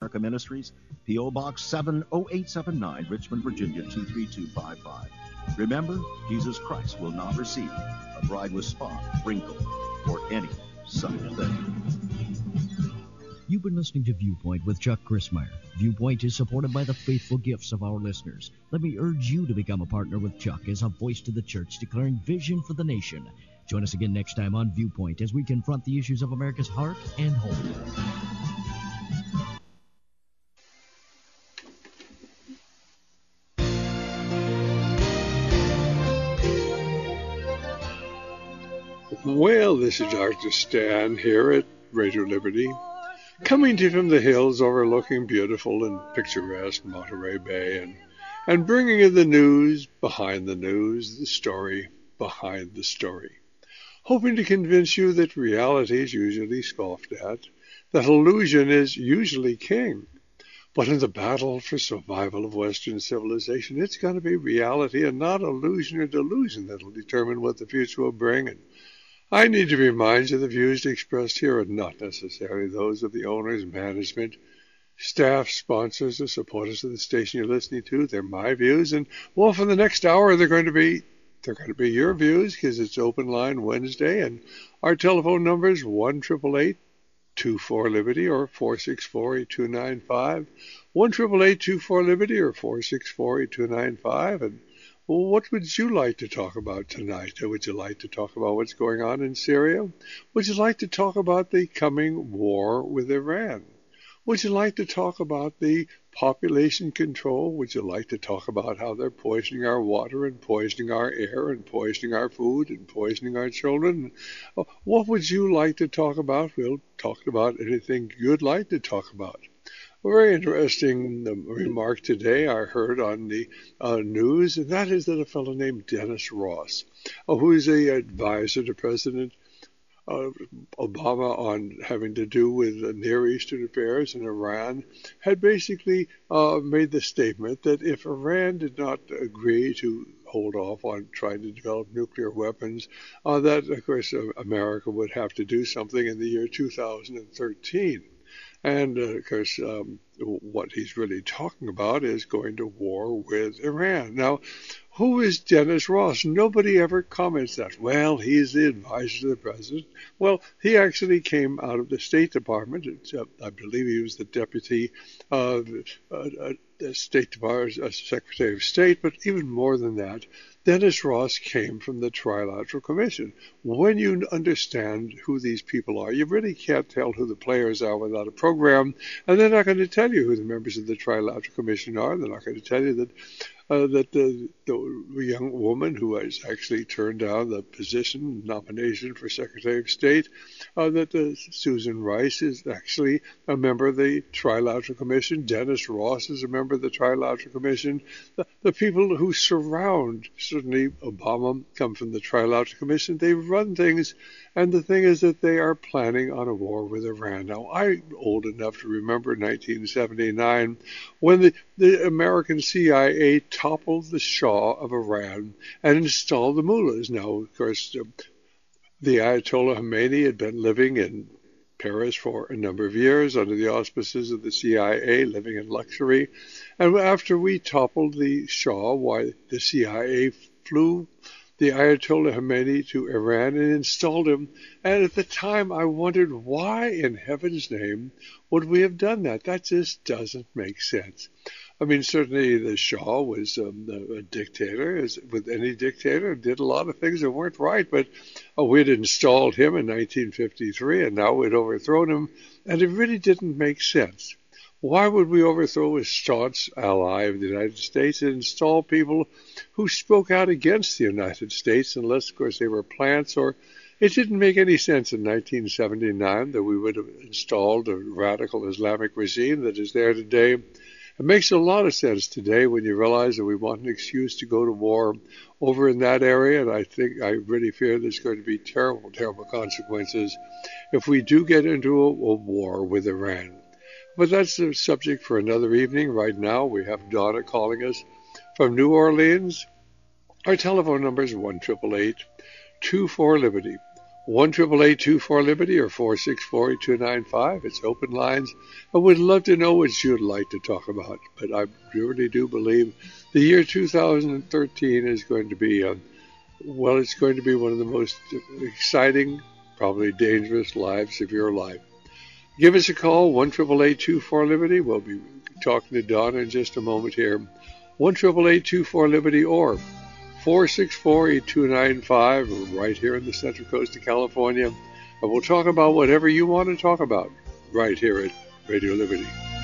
America Ministries, P.O. Box 70879, Richmond, Virginia 23255. Remember, Jesus Christ will not receive a bride with spot, wrinkle, or any such thing. You've been listening to Viewpoint with Chuck Crismier. Viewpoint is supported by the faithful gifts of our listeners. Let me urge you to become a partner with Chuck as a voice to the church declaring vision for the nation. Join us again next time on Viewpoint as we confront the issues of America's heart and home. Well, this is Dr. Stan here at Radio Liberty, coming to you from the hills overlooking beautiful and picturesque Monterey Bay, and bringing you the news behind the news, the story behind the story, hoping to convince you that reality is usually scoffed at, that illusion is usually king. But in the battle for survival of Western civilization, it's going to be reality and not illusion or delusion that will determine what the future will bring. And I need to remind you the views expressed here are not necessarily those of the owners, management, staff, sponsors, or supporters of the station you're listening to. They're my views, and well, for the next hour, they're going to be your views because it's Open Line Wednesday, and our telephone number is 1-888-24-LIBERTY or 464-8295, 1-888-24-LIBERTY or 464-8295, and well, what would you like to talk about tonight? Would you like to talk about what's going on in Syria? Would you like to talk about the coming war with Iran? Would you like to talk about the population control? Would you like to talk about how they're poisoning our water and poisoning our air and poisoning our food and poisoning our children? What would you like to talk about? We'll talk about anything you'd like to talk about. A very interesting remark today I heard on the news, and that is that a fellow named Dennis Ross, who is an advisor to President Obama on having to do with Near Eastern affairs and Iran, had basically made the statement that if Iran did not agree to hold off on trying to develop nuclear weapons, that, of course, America would have to do something in the year 2013. And, of course, what he's really talking about is going to war with Iran. Now, who is Dennis Ross? Nobody ever comments that. Well, he's the advisor to the president. Well, he actually came out of the State Department. I believe he was the deputy State Department Secretary of State, but even more than that, Dennis Ross came from the Trilateral Commission. When you understand who these people are, you really can't tell who the players are without a program, and they're not going to tell you who the members of the Trilateral Commission are. They're not going to tell you that the young woman who has actually turned down the nomination for Secretary of State, that Susan Rice is actually a member of the Trilateral Commission. Dennis Ross is a member of the Trilateral Commission. The people who surround, certainly Obama, come from the Trilateral Commission. They run things, and the thing is that they are planning on a war with Iran. Now, I'm old enough to remember 1979 when the American CIA toppled the Shah of Iran and installed the mullahs. Now, of course, the Ayatollah Khomeini had been living in Paris for a number of years under the auspices of the CIA, living in luxury. And after we toppled the Shah, the CIA flew the Ayatollah Khomeini to Iran and installed him. And at the time, I wondered, why in heaven's name would we have done that? That just doesn't make sense. I mean, certainly the Shah was a dictator, as with any dictator, did a lot of things that weren't right, but we'd installed him in 1953, and now we'd overthrown him, and it really didn't make sense. Why would we overthrow a staunch ally of the United States and install people who spoke out against the United States, unless, of course, they were plants? Or it didn't make any sense in 1979 that we would have installed a radical Islamic regime that is there today. It makes a lot of sense today when you realize that we want an excuse to go to war over in that area, and I really fear there's going to be terrible, terrible consequences if we do get into a war with Iran. But that's a subject for another evening. Right now, we have Donna calling us from New Orleans. Our telephone number is 1-888-24-LIBERTY, 1-888-24-LIBERTY or 464-8295. It's open lines. I would love to know what you'd like to talk about. But I really do believe the year 2013 is going to be, it's going to be one of the most exciting, probably dangerous lives of your life. Give us a call, 1-888-24-LIBERTY. We'll be talking to Donna in just a moment here. 1-888-24-LIBERTY or 464-8295 right here in the Central Coast of California. And we'll talk about whatever you want to talk about right here at Radio Liberty.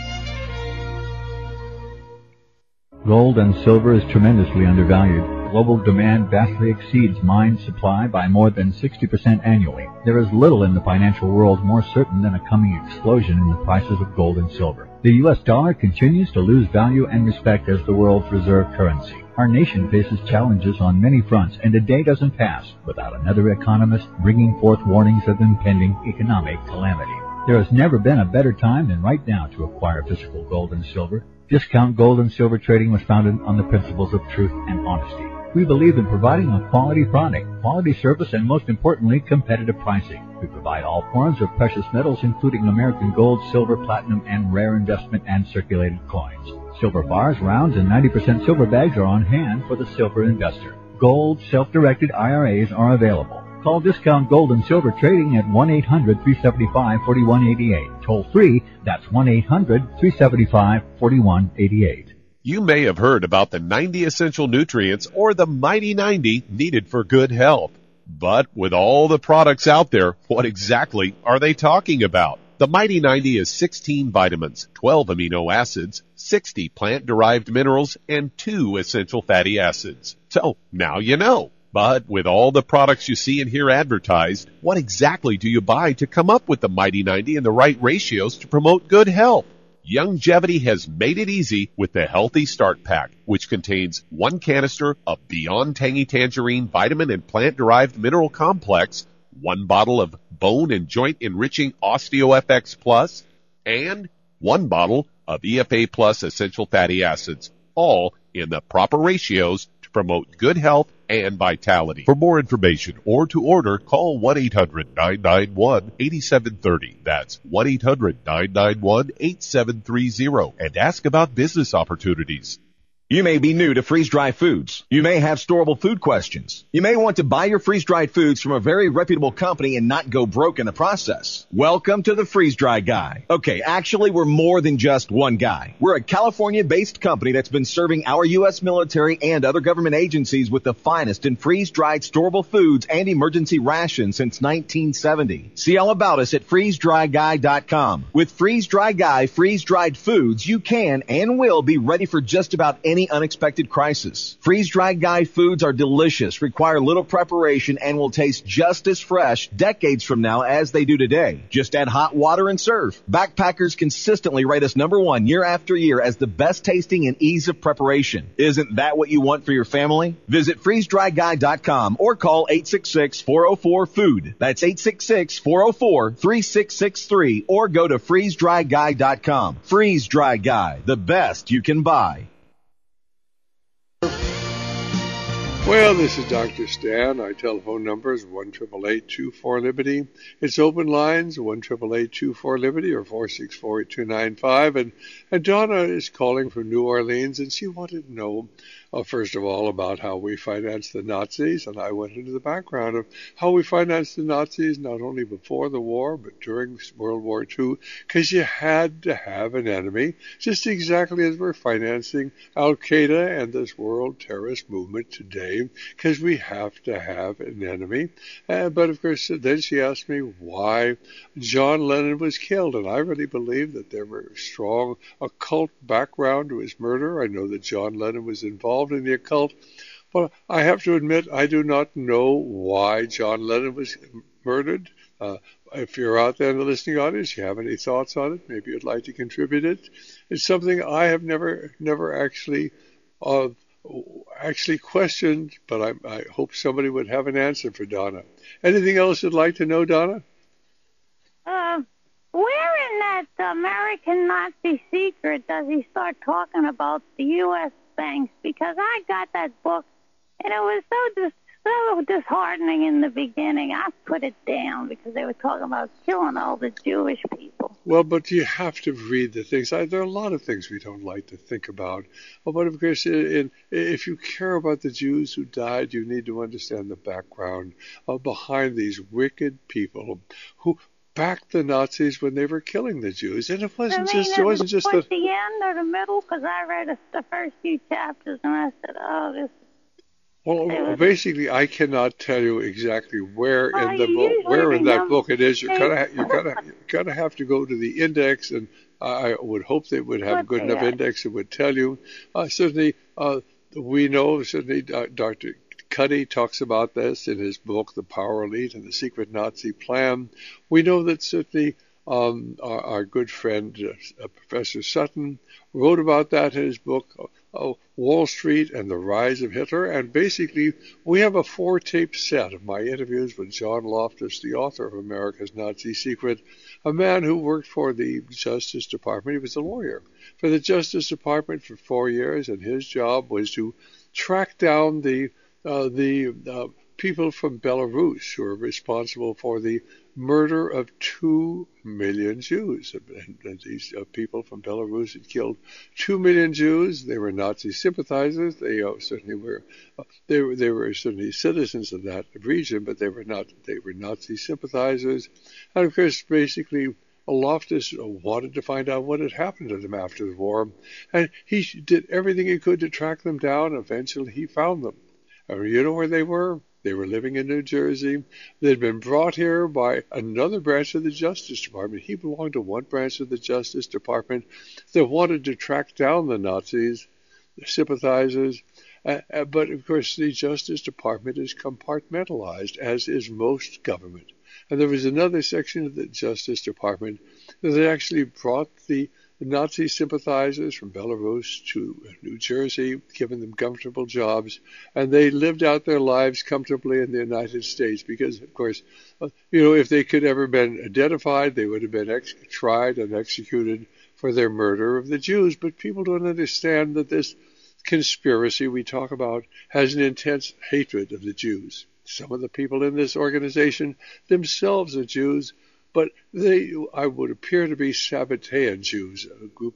Gold and silver is tremendously undervalued. Global demand vastly exceeds mine supply by more than 60% annually. There is little in the financial world more certain than a coming explosion in the prices of gold and silver. The U.S. dollar continues to lose value and respect as the world's reserve currency. Our nation faces challenges on many fronts, and a day doesn't pass without another economist bringing forth warnings of impending economic calamity. There has never been a better time than right now to acquire physical gold and silver. Discount Gold and Silver Trading was founded on the principles of truth and honesty. We believe in providing a quality product, quality service, and most importantly, competitive pricing. We provide all forms of precious metals, including American gold, silver, platinum, and rare investment and circulated coins. Silver bars, rounds, and 90% silver bags are on hand for the silver investor. Gold self-directed IRAs are available. Call Discount Gold and Silver Trading at 1-800-375-4188. Toll free, that's 1-800-375-4188. You may have heard about the 90 essential nutrients or the Mighty 90 needed for good health. But with all the products out there, what exactly are they talking about? The Mighty 90 is 16 vitamins, 12 amino acids, 60 plant-derived minerals, and 2 essential fatty acids. So, now you know. But with all the products you see and hear advertised, what exactly do you buy to come up with the Mighty 90 and the right ratios to promote good health? Youngevity has made it easy with the Healthy Start Pack, which contains 1 canister of Beyond Tangy Tangerine Vitamin and Plant-Derived Mineral Complex, 1 bottle of Bone and Joint Enriching OsteoFX Plus, and 1 bottle of EFA Plus Essential Fatty Acids, all in the proper ratios to promote good health and vitality. For more information or to order, call 1-800-991-8730. That's 1-800-991-8730 and ask about business opportunities. You may be new to freeze-dried foods. You may have storable food questions. You may want to buy your freeze-dried foods from a very reputable company and not go broke in the process. Welcome to the Freeze-Dry Guy. Okay, actually, we're more than just one guy. We're a California-based company that's been serving our U.S. military and other government agencies with the finest in freeze-dried storable foods and emergency rations since 1970. See all about us at freezedryguy.com. With Freeze-Dry Guy freeze-dried foods, you can and will be ready for just about any unexpected crisis. Freeze-dried Guy foods are delicious, require little preparation, and will taste just as fresh decades from now as they do today. Just add hot water and serve. Backpackers consistently rate us number 1 year after year as the best tasting and ease of preparation. Isn't that what you want for your family? Visit freezedryguy.com or call 866-404-FOOD. That's 866-404-3663 or go to freezedryguy.com. Freeze Dry Guy, the best you can buy. Well, this is Dr. Stan. Our telephone number is 1-888-24-LIBERTY. It's open lines, 1-888-24-LIBERTY or 464-8295. And Donna is calling from New Orleans, and she wanted to know, first of all, about how we financed the Nazis. And I went into the background of how we financed the Nazis, not only before the war, but during World War II, because you had to have an enemy, just exactly as we're financing Al-Qaeda and this world terrorist movement today, because we have to have an enemy. But of course, then she asked me why John Lennon was killed, and I really believe that there were a strong occult background to his murder. I know that John Lennon was involved in the occult, but I have to admit I do not know why John Lennon was murdered. If you're out there in the listening audience, you have any thoughts on it, maybe you'd like to contribute it. It's something I have never actually questioned, but I hope somebody would have an answer for Donna. Anything else you'd like to know, Donna? Where in that American Nazi Secret does he start talking about the U.S. banks? Because I got that book, and it was so disheartening in the beginning. I put it down because they were talking about killing all the Jewish people. Well, but you have to read the things. There are a lot of things we don't like to think about. But of course, if you care about the Jews who died, you need to understand the background behind these wicked people who backed the Nazis when they were killing the Jews. And it wasn't just the end or the middle, because I read the first few chapters and I said, oh, this. Well, basically, I cannot tell you exactly where in the book, where in that book it is. You're gonna have to go to the index, and I would hope they would have a good enough index that would tell you. Certainly, we know. Certainly, Dr. Cuddy talks about this in his book, The Power Elite and the Secret Nazi Plan. We know that certainly our good friend Professor Sutton wrote about that in his book, Wall Street and the Rise of Hitler. And basically, we have a 4-tape set of my interviews with John Loftus, the author of America's Nazi Secret, a man who worked for the Justice Department. He was a lawyer for the Justice Department for 4 years, and his job was to track down the people from Belarus who are responsible for the murder of 2 million Jews. And these people from Belarus had killed 2 million Jews. They were Nazi sympathizers. They certainly were. They were certainly citizens of that region, but they were not. They were Nazi sympathizers. And of course, basically, Loftus wanted to find out what had happened to them after the war, and he did everything he could to track them down. Eventually, he found them. You know where they were? They were living in New Jersey. They'd been brought here by another branch of the Justice Department. He belonged to one branch of the Justice Department that wanted to track down the Nazis, the sympathizers. But, of course, the Justice Department is compartmentalized, as is most government. And there was another section of the Justice Department that actually brought the Nazi sympathizers from Belarus to New Jersey, giving them comfortable jobs, and they lived out their lives comfortably in the United States because, of course, if they could ever been identified, they would have been tried and executed for their murder of the Jews. But people don't understand that this conspiracy we talk about has an intense hatred of the Jews. Some of the people in this organization themselves are Jews, but I would appear to be Sabbatean Jews, a group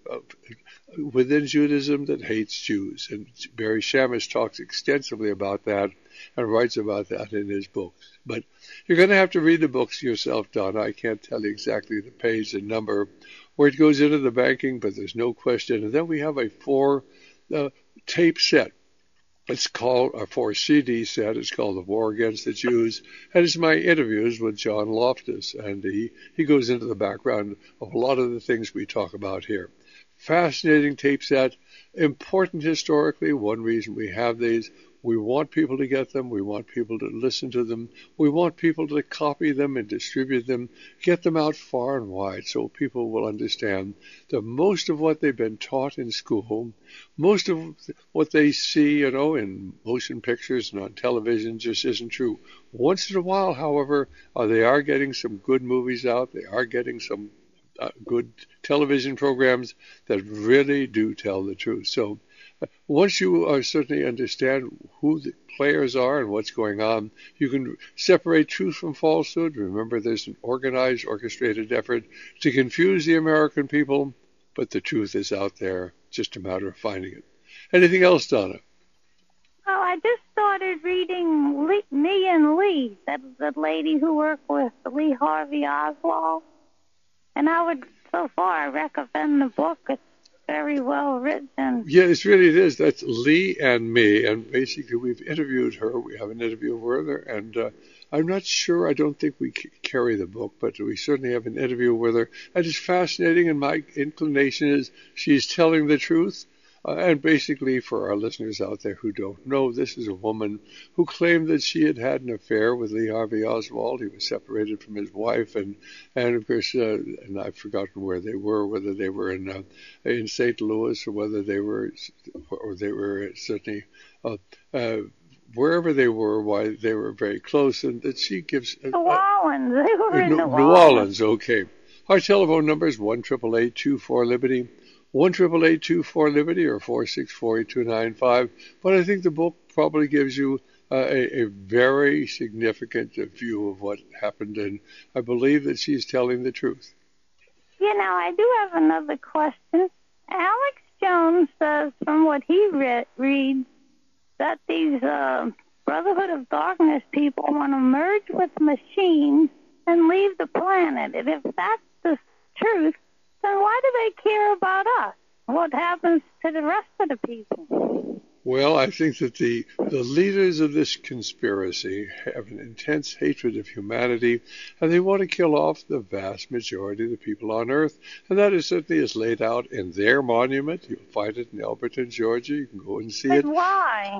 within Judaism that hates Jews. And Barry Shamus talks extensively about that and writes about that in his books. But you're going to have to read the books yourself, Donna. I can't tell you exactly the page and number where it goes into the banking, but there's no question. And then we have a 4-tape set. It's called a 4-CD set. It's called The War Against the Jews. And it's my interviews with John Loftus. And he goes into the background of a lot of the things we talk about here. Fascinating tape set. Important historically. One reason we have these. We want people to get them. We want people to listen to them. We want people to copy them and distribute them, get them out far and wide so people will understand that most of what they've been taught in school, most of what they see, in motion pictures and on television just isn't true. Once in a while, however, they are getting some good movies out. They are getting some good television programs that really do tell the truth. So once you certainly understand who the players are and what's going on, you can separate truth from falsehood. Remember, there's an organized, orchestrated effort to confuse the American people, but the truth is out there, just a matter of finding it. Anything else, Donna? Oh, I just started reading Me and Lee, that was the lady who worked with Lee Harvey Oswald. And so far, I recommend the book. It's very well written. Yes, really it is. That's Lee and Me, and basically we've interviewed her. We have an interview with her, and I'm not sure. I don't think we carry the book, but we certainly have an interview with her. And it's fascinating, and my inclination is she's telling the truth. And basically, for our listeners out there who don't know, this is a woman who claimed that she had an affair with Lee Harvey Oswald. He was separated from his wife, and of course, and I've forgotten where they were, whether they were in St. Louis or whether they were certainly wherever they were. Why they were very close, and that she gives New Orleans. They were in New Orleans. Okay. Our telephone number is 1-888-24-LIBERTY. 1-888-24-LIBERTY or 464-8295. But I think the book probably gives you a very significant view of what happened, and I believe that she's telling the truth. You know, I do have another question. Alex Jones says, from what he reads, that these Brotherhood of Darkness people want to merge with machines and leave the planet. And if that's the truth, then why do they care about us? What happens to the rest of the people? Well, I think that the leaders of this conspiracy have an intense hatred of humanity, and they want to kill off the vast majority of the people on Earth. And that is certainly is laid out in their monument. You'll find it in Elberton, Georgia. You can go and see it. Why?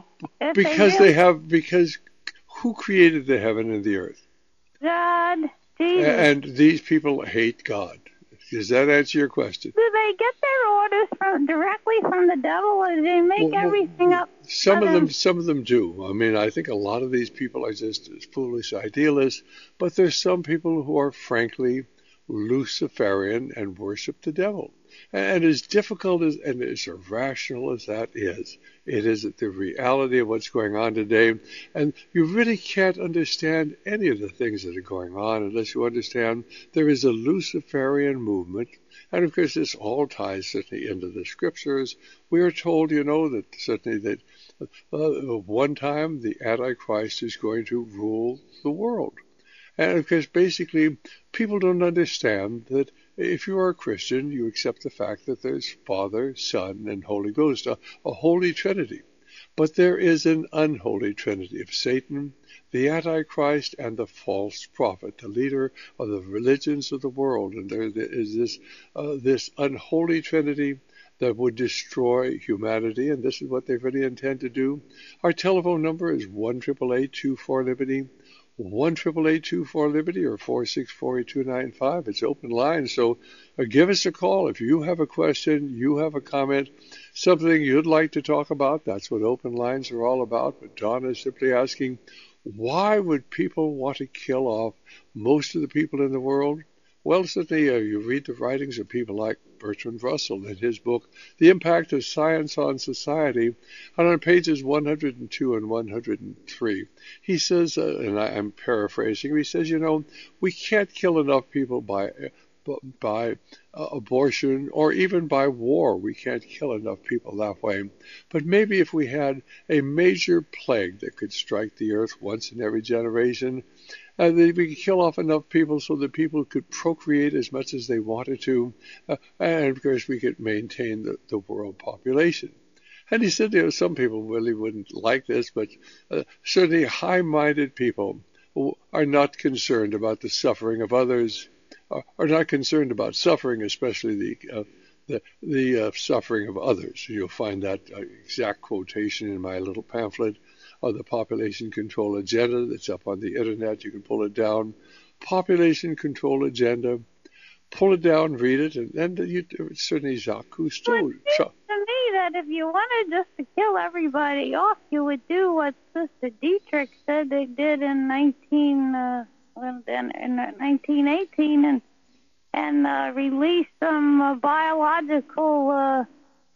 Because who created the heaven and the earth? God, Jesus. And these people hate God. Does that answer your question? Do they get their orders directly from the devil, or do they make everything up? Some of them do. I mean, I think a lot of these people are just foolish idealists, but there's some people who are frankly Luciferian and worship the devil. And as difficult and as irrational as that is, it is the reality of what's going on today. And you really can't understand any of the things that are going on unless you understand there is a Luciferian movement. And of course, this all ties certainly into the scriptures. We are told, that certainly that one time the Antichrist is going to rule the world. And of course, basically, people don't understand that if you are a Christian, you accept the fact that there's Father, Son, and Holy Ghost, a holy trinity. But there is an unholy trinity of Satan, the Antichrist, and the false prophet, the leader of the religions of the world. And there is this unholy trinity that would destroy humanity, and this is what they really intend to do. Our telephone number is 1-888-24-LIBERTY. 1-888-24-LIBERTY or 464-8295. It's open line, so give us a call if you have a question, you have a comment, something you'd like to talk about. That's what open lines are all about. But Don is simply asking, why would people want to kill off most of the people in the world? Well, certainly you read the writings of people like Bertrand Russell in his book, The Impact of Science on Society, and on pages 102 and 103, he says, and I'm paraphrasing, he says, we can't kill enough people by abortion or even by war. We can't kill enough people that way. But maybe if we had a major plague that could strike the earth once in every generation, and we could kill off enough people so that people could procreate as much as they wanted to, and of course we could maintain the world population. And he said, some people really wouldn't like this, but certainly high-minded people who are not concerned about the suffering of others, are not concerned about suffering, especially the suffering of others. You'll find that exact quotation in my little pamphlet of the Population Control Agenda that's up on the internet. You can pull it down. Population Control Agenda. Pull it down, read it, and then certainly Jacques Cousteau. It seems to me that if you wanted just to kill everybody off, you would do what Sister Dietrich said they did in 1918 and release some biological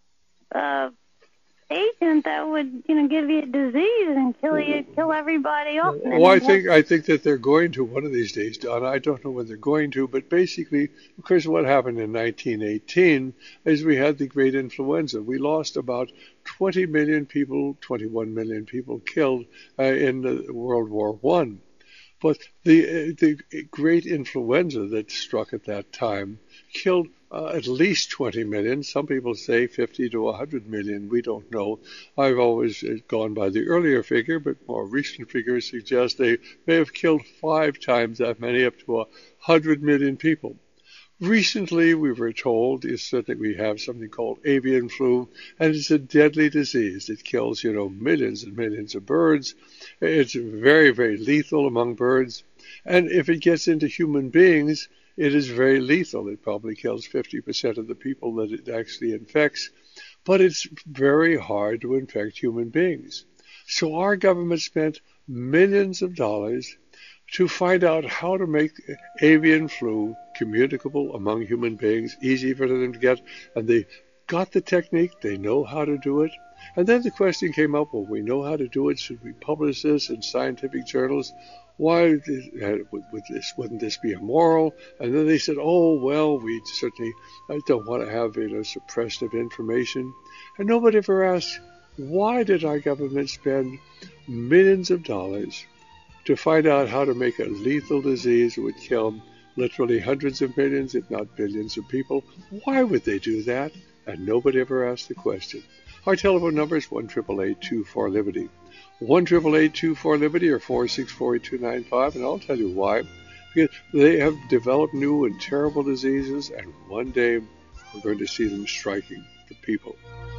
agent that would, give you a disease and kill everybody off. Well, I think that they're going to one of these days, Donna. I don't know when they're going to, but basically, of course, what happened in 1918 is we had the great influenza. We lost about 20 million people, 21 million people killed in World War I. But the great influenza that struck at that time killed at least 20 million. Some people say 50 to 100 million. We don't know. I've always gone by the earlier figure, but more recent figures suggest they may have killed 5 times that many, up to 100 million people. Recently, we were told that we have something called avian flu, and it's a deadly disease. It kills, millions and millions of birds. It's very, very lethal among birds. And if it gets into human beings, it is very lethal. It probably kills 50% of the people that it actually infects. But it's very hard to infect human beings. So our government spent millions of dollars to find out how to make avian flu communicable among human beings, easy for them to get. And they got the technique. They know how to do it. And then the question came up, well, we know how to do it. Should we publish this in scientific journals? Why wouldn't this be immoral? And then they said, oh, well, we certainly don't want to have suppression of information. And nobody ever asked, why did our government spend millions of dollars to find out how to make a lethal disease that would kill literally hundreds of millions, if not billions of people? Why would they do that? And nobody ever asked the question. Our telephone number is 1-888-24-LIBERTY. 1-888-24-LIBERTY or 464-8295, and I'll tell you why. Because they have developed new and terrible diseases, and one day we're going to see them striking the people.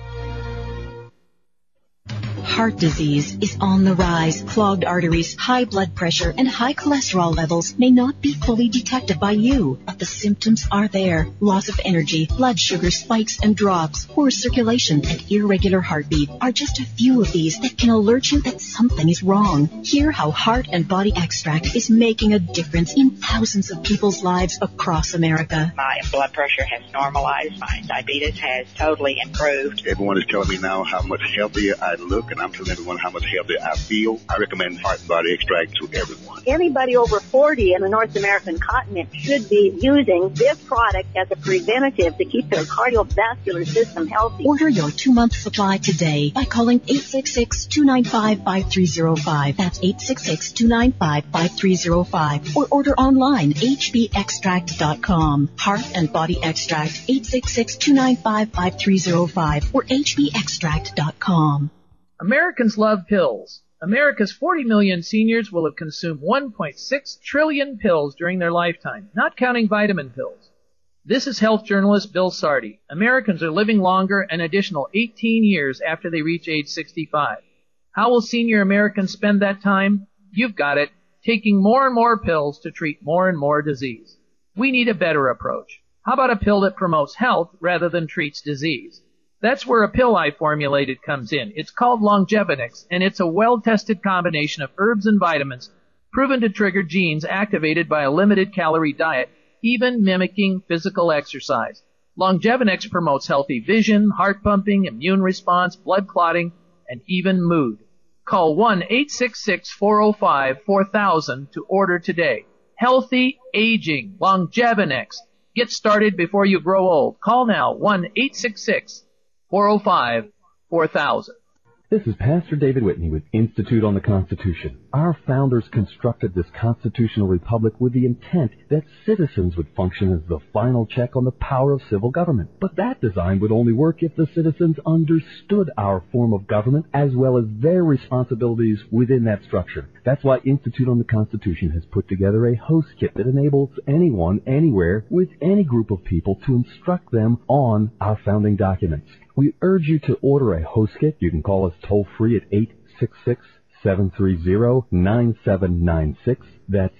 Heart disease is on the rise. Clogged arteries, high blood pressure, and high cholesterol levels may not be fully detected by you, but the symptoms are there. Loss of energy, blood sugar spikes and drops, poor circulation, and irregular heartbeat are just a few of these that can alert you that something is wrong. Hear how Heart and Body Extract is making a difference in thousands of people's lives across America. My blood pressure has normalized. My diabetes has totally improved. Everyone is telling me now how much healthier I look, and I'm telling everyone how much healthier I feel. I recommend Heart and Body Extract to everyone. Anybody over 40 in the North American continent should be using this product as a preventative to keep their cardiovascular system healthy. Order your 2-month supply today by calling 866-295-5305. That's 866-295-5305. Or order online, hbextract.com. Heart and Body Extract, 866-295-5305 or hbextract.com. Americans love pills. America's 40 million seniors will have consumed 1.6 trillion pills during their lifetime, not counting vitamin pills. This is health journalist Bill Sardi. Americans are living longer an additional 18 years after they reach age 65. How will senior Americans spend that time? You've got it, taking more and more pills to treat more and more disease. We need a better approach. How about a pill that promotes health rather than treats disease? That's where a pill I formulated comes in. It's called Longevinix, and it's a well-tested combination of herbs and vitamins proven to trigger genes activated by a limited-calorie diet, even mimicking physical exercise. Longevinix promotes healthy vision, heart pumping, immune response, blood clotting, and even mood. Call 1-866-405-4000 to order today. Healthy aging, Longevinix. Get started before you grow old. Call now, 1-866-405-4000. This is Pastor David Whitney with Institute on the Constitution. Our founders constructed this constitutional republic with the intent that citizens would function as the final check on the power of civil government. But that design would only work if the citizens understood our form of government as well as their responsibilities within that structure. That's why Institute on the Constitution has put together a host kit that enables anyone, anywhere, with any group of people to instruct them on our founding documents. We urge you to order a host kit. You can call us toll-free at 866-730-9796. That's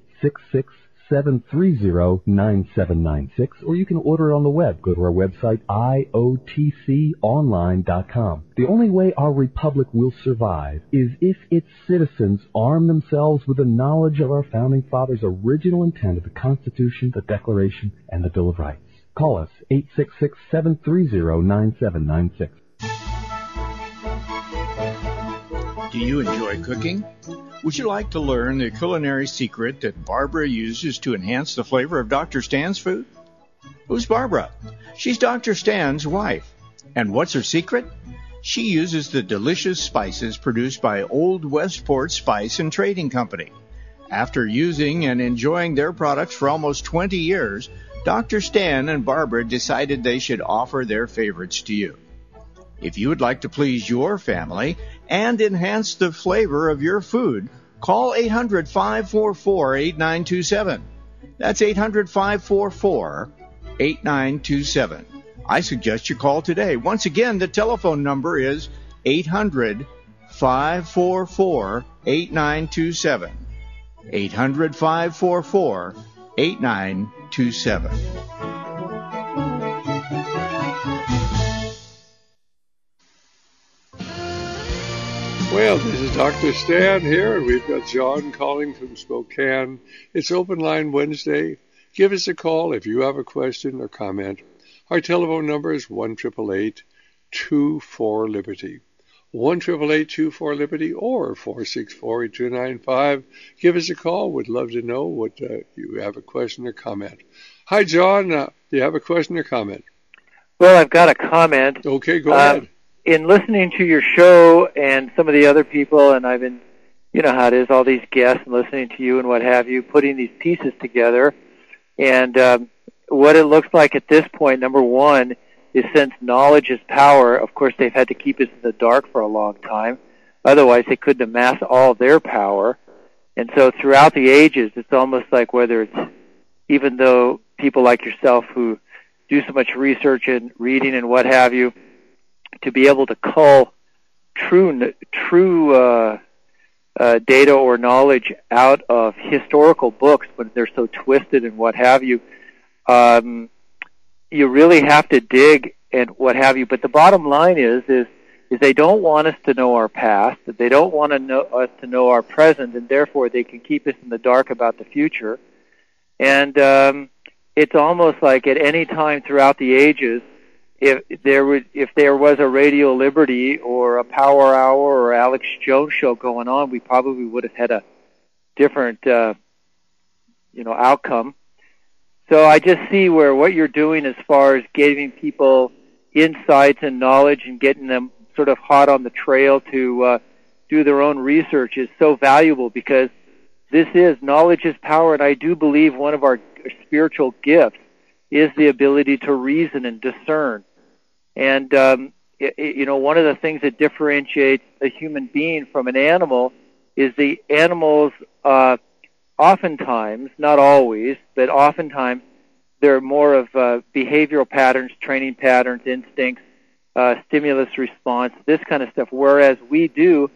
866-730-9796. Or you can order it on the web. Go to our website, iotconline.com. The only way our republic will survive is if its citizens arm themselves with the knowledge of our founding fathers' original intent of the Constitution, the Declaration, and the Bill of Rights. Call us, 866-730-9796. Do you enjoy cooking? Would you like to learn the culinary secret that Barbara uses to enhance the flavor of Dr. Stan's food? Who's Barbara? She's Dr. Stan's wife. And what's her secret? She uses the delicious spices produced by Old Westport Spice and Trading Company. After using and enjoying their products for almost 20 years, Dr. Stan and Barbara decided they should offer their favorites to you. If you would like to please your family and enhance the flavor of your food, call 800-544-8927. That's 800-544-8927. I suggest you call today. Once again, the telephone number is 800-544-8927. 800-544-8927. Well, this is Dr. Stan here, and we've got John calling from Spokane. It's Open Line Wednesday. Give us a call if you have a question or comment. Our telephone number is 1-888-2 1-888-24-LIBERTY. 1-888-24-LIBERTY or 464-8295. Give us a call. We'd love to know what you have a question or comment. Hi, John. Do you have a question or comment? Well, I've got a comment. Okay, go ahead. In listening to your show and some of the other people, and I've been, you know how it is, all these guests and listening to you and what have you, putting these pieces together, and what it looks like at this point, number one, is since knowledge is power, of course they've had to keep us in the dark for a long time. Otherwise they couldn't amass all their power. And so throughout the ages, it's almost like whether it's, even though people like yourself who do so much research and reading and what have you, to be able to cull true data or knowledge out of historical books when they're so twisted and what have you, you really have to dig and what have you. But the bottom line is they don't want us to know our past, that they don't want us to know our present, and therefore they can keep us in the dark about the future. And it's almost like at any time throughout the ages, if there was a Radio Liberty or a Power Hour or Alex Jones show going on, we probably would have had a different outcome. So I just see where what you're doing as far as giving people insights and knowledge and getting them sort of hot on the trail to do their own research is so valuable, because this is knowledge is power, and I do believe one of our spiritual gifts is the ability to reason and discern. And one of the things that differentiates a human being from an animal is the animals oftentimes, not always, but oftentimes, they're more of behavioral patterns, training patterns, instincts, stimulus response, this kind of stuff, whereas we do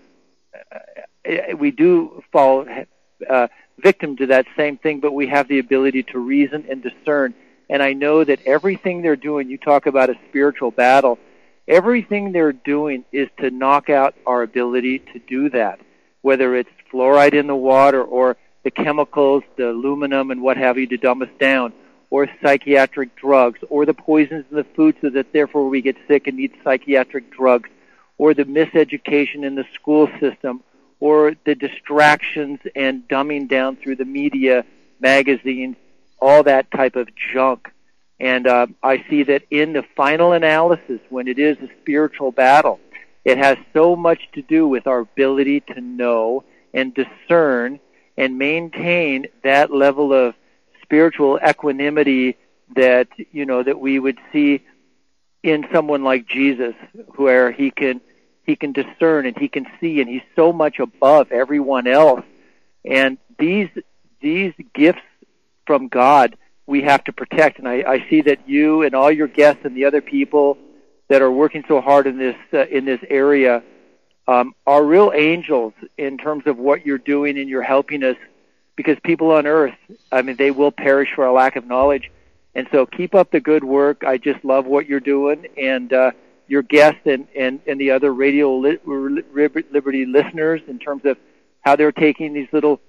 fall victim to that same thing, but we have the ability to reason and discern. And I know that everything they're doing, you talk about a spiritual battle, everything they're doing is to knock out our ability to do that, whether it's fluoride in the water or the chemicals, the aluminum and what have you to dumb us down, or psychiatric drugs, or the poisons in the food so that therefore we get sick and need psychiatric drugs, or the miseducation in the school system, or the distractions and dumbing down through the media, magazines, all that type of junk. And I see that in the final analysis, when it is a spiritual battle, it has so much to do with our ability to know and discern and maintain that level of spiritual equanimity that we would see in someone like Jesus, where he can discern and he can see, and he's so much above everyone else. And these gifts from God we have to protect. And I see that you and all your guests and the other people that are working so hard in this area are real angels in terms of what you're doing, and you're helping us, because people on earth, they will perish for a lack of knowledge. And so keep up the good work. I just love what you're doing, and your guests and the other Radio Liberty listeners, in terms of how they're taking these little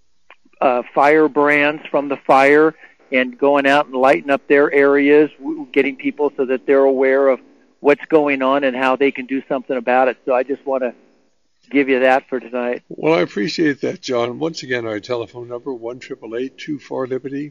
firebrands from the fire and going out and lighting up their areas, getting people so that they're aware of what's going on and how they can do something about it. So I just want to give you that for tonight. Well, I appreciate that, John. Once again, our telephone number, 1-888-24-LIBERTY,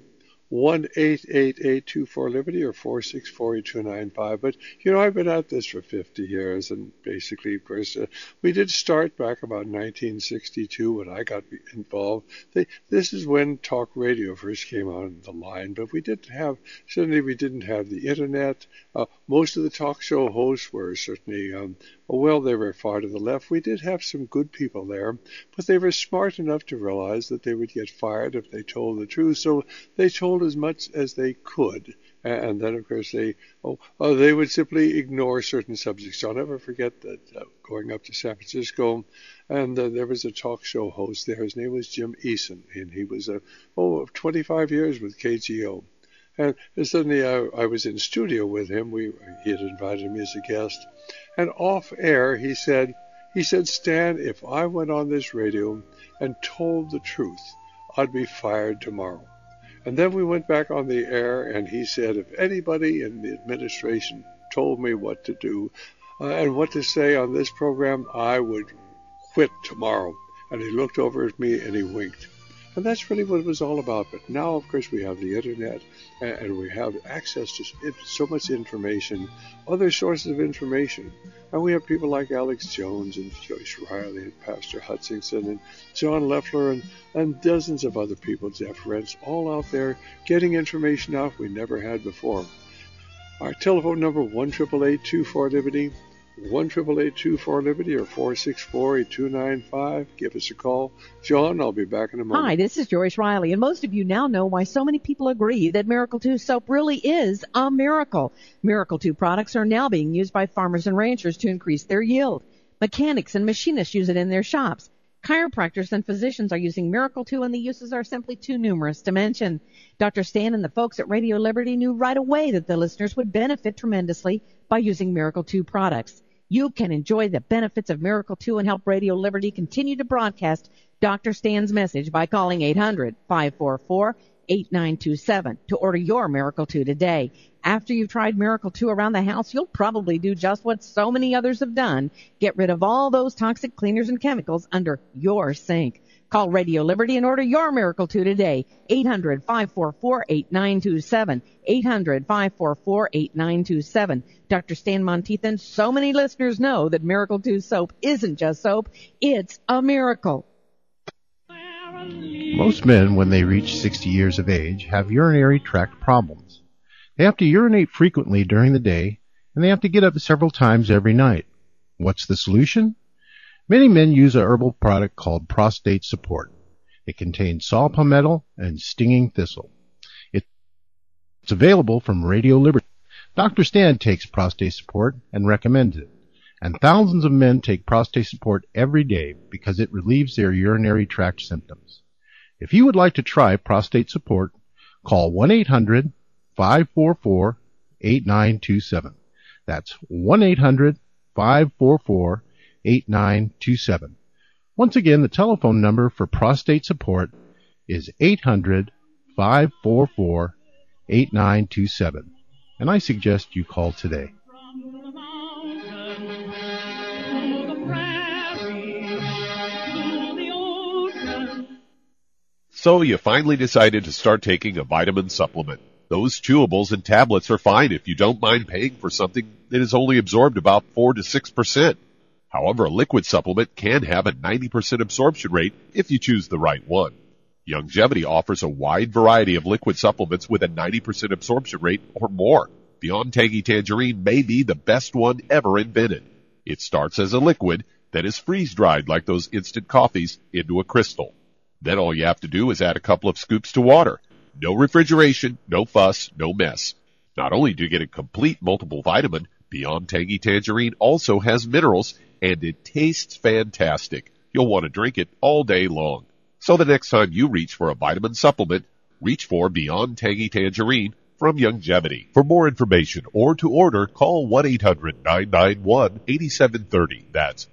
1-888-24-LIBERTY, or 464-8295. But, I've been at this for 50 years, and basically, of course, we did start back about 1962 when I got involved. This is when talk radio first came on the line, but we didn't have the Internet. Most of the talk show hosts were certainly, they were far to the left. We did have some good people there, but they were smart enough to realize that they would get fired if they told the truth, so they told as much as they could. And then, of course, they would simply ignore certain subjects. I'll never forget that going up to San Francisco, and there was a talk show host there. His name was Jim Eason, and he was 25 years with KGO. And suddenly I was in studio with him. He had invited me as a guest. And off air, he said, Stan, if I went on this radio and told the truth, I'd be fired tomorrow. And then we went back on the air, and he said, if anybody in the administration told me what to do, and what to say on this program, I would quit tomorrow. And he looked over at me and he winked. And that's really what it was all about. But now, of course, we have the internet and we have access to so much information, other sources of information. And we have people like Alex Jones and Joyce Riley and Pastor Hutchinson and John Leffler and dozens of other people, Jeff Rentz, all out there getting information out we never had before. Our telephone number, 1-888-24-LIBERTY, 1-888-24-LIBERTY or 464-8295. Give us a call. John, I'll be back in a moment. Hi, this is Joyce Riley, and most of you now know why so many people agree that Miracle 2 soap really is a miracle. Miracle 2 products are now being used by farmers and ranchers to increase their yield. Mechanics and machinists use it in their shops. Chiropractors and physicians are using Miracle 2, and the uses are simply too numerous to mention. Dr. Stan and the folks at Radio Liberty knew right away that the listeners would benefit tremendously by using Miracle 2 products. You can enjoy the benefits of Miracle 2 and help Radio Liberty continue to broadcast Dr. Stan's message by calling 800-544-8927 to order your Miracle 2 today. After you've tried Miracle 2 around the house, you'll probably do just what so many others have done. Get rid of all those toxic cleaners and chemicals under your sink. Call Radio Liberty and order your Miracle 2 today. 800-544-8927. 800-544-8927. Dr. Stan Monteith, so many listeners know that Miracle 2 soap isn't just soap, it's a miracle. Most men, when they reach 60 years of age, have urinary tract problems. They have to urinate frequently during the day, and they have to get up several times every night. What's the solution? Many men use a herbal product called Prostate Support. It contains saw palmetto and stinging thistle. It's available from Radio Liberty. Dr. Stan takes Prostate Support and recommends it. And thousands of men take Prostate Support every day because it relieves their urinary tract symptoms. If you would like to try Prostate Support, call 1-800-544-8927. That's 1-800-544-8927. Once again, the telephone number for Prostate Support is 800-544-8927. And I suggest you call today. So you finally decided to start taking a vitamin supplement. Those chewables and tablets are fine if you don't mind paying for something that is only absorbed about 4 to 6%. However, a liquid supplement can have a 90% absorption rate if you choose the right one. Youngevity offers a wide variety of liquid supplements with a 90% absorption rate or more. Beyond Tangy Tangerine may be the best one ever invented. It starts as a liquid that is freeze-dried like those instant coffees into a crystal. Then all you have to do is add a couple of scoops to water. No refrigeration, no fuss, no mess. Not only do you get a complete multiple vitamin, Beyond Tangy Tangerine also has minerals, and it tastes fantastic. You'll want to drink it all day long. So the next time you reach for a vitamin supplement, reach for Beyond Tangy Tangerine from Youngevity. For more information or to order, call 1-800-991-8730. That's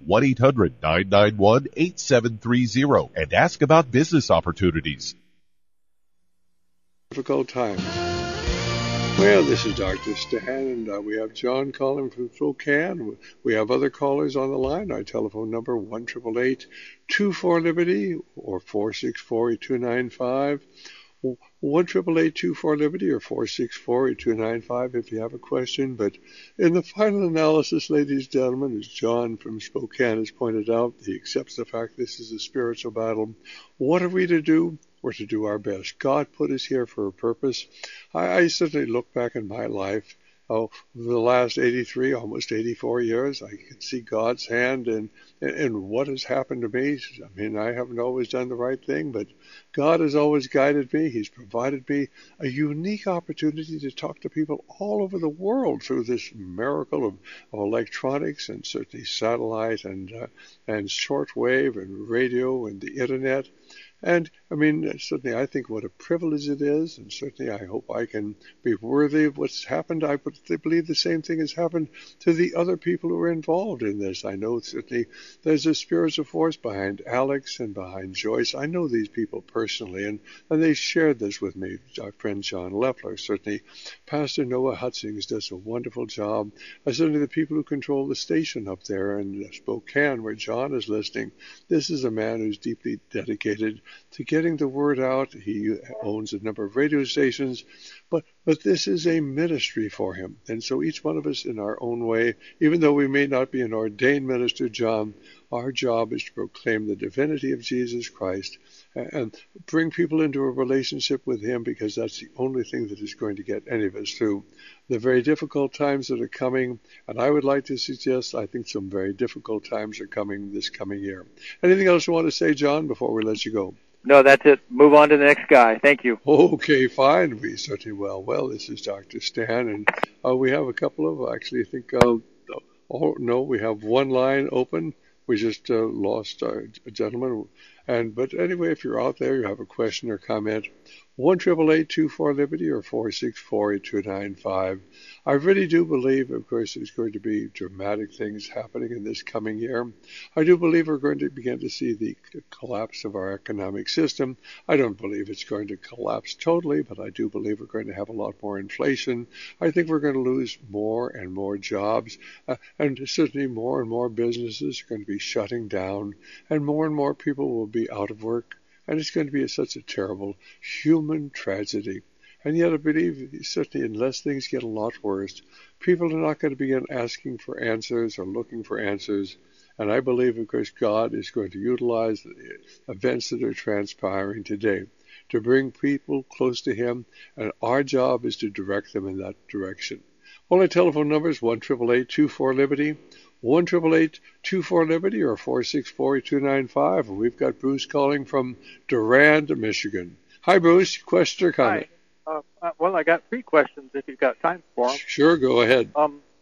1-800-991-8730 and ask about business opportunities. Difficult time. Well, this is Dr. Stan, and we have John calling from Spokane. We have other callers on the line. Our telephone number, 1-888-24-LIBERTY or 464-8295. 1-888-24-LIBERTY or 464-8295 if you have a question. But in the final analysis, ladies and gentlemen, as John from Spokane has pointed out, he accepts the fact this is a spiritual battle. What are we to do? We're to do our best. God put us here for a purpose. I certainly look back in my life, the last 83, almost 84 years, I can see God's hand in what has happened to me. I mean, I haven't always done the right thing, but God has always guided me. He's provided me a unique opportunity to talk to people all over the world through this miracle of electronics and certainly satellite and shortwave and radio and the internet. And, I mean, certainly I think what a privilege it is, and certainly I hope I can be worthy of what's happened. I believe the same thing has happened to the other people who are involved in this. I know certainly there's a spiritual force behind Alex and behind Joyce. I know these people personally, and they shared this with me. Our friend John Leffler, certainly Pastor Noah Hutzings does a wonderful job. Certainly the people who control the station up there in Spokane, where John is listening. This is a man who's deeply dedicated to getting the word out. He owns a number of radio stations, but this is a ministry for him. And so each one of us in our own way, even though we may not be an ordained minister, John, our job is to proclaim the divinity of Jesus Christ and bring people into a relationship with him, because that's the only thing that is going to get any of us through the very difficult times that are coming. And I would like to suggest, I think some very difficult times are coming this coming year. Anything else you want to say, John, before we let you go? No, that's it. Move on to the next guy. Thank you. Okay, fine. We certainly will. Well, this is Dr. Stan, and we have a couple of, actually, I think, we have one line open. We just lost a gentleman. But anyway, if you're out there, you have a question or comment, 1-888-24-LIBERTY or 464-8295. I really do believe, of course, there's going to be dramatic things happening in this coming year. I do believe we're going to begin to see the collapse of our economic system. I don't believe it's going to collapse totally, but I do believe we're going to have a lot more inflation. I think we're going to lose more and more jobs, and certainly more and more businesses are going to be shutting down, and more people will be out of work. And it's going to be such a terrible human tragedy. And yet I believe, certainly unless things get a lot worse, people are not going to begin asking for answers or looking for answers. And I believe, of course, God is going to utilize the events that are transpiring today to bring people close to him. And our job is to direct them in that direction. Well, our telephone number is 1-888-24-LIBERTY. 1-888-24-LIBERTY or 464-8295. And we've got Bruce calling from Durand, Michigan. Hi, Bruce. Question or comment? Hi. Well, I got 3 questions if you've got time for them. Sure, go ahead.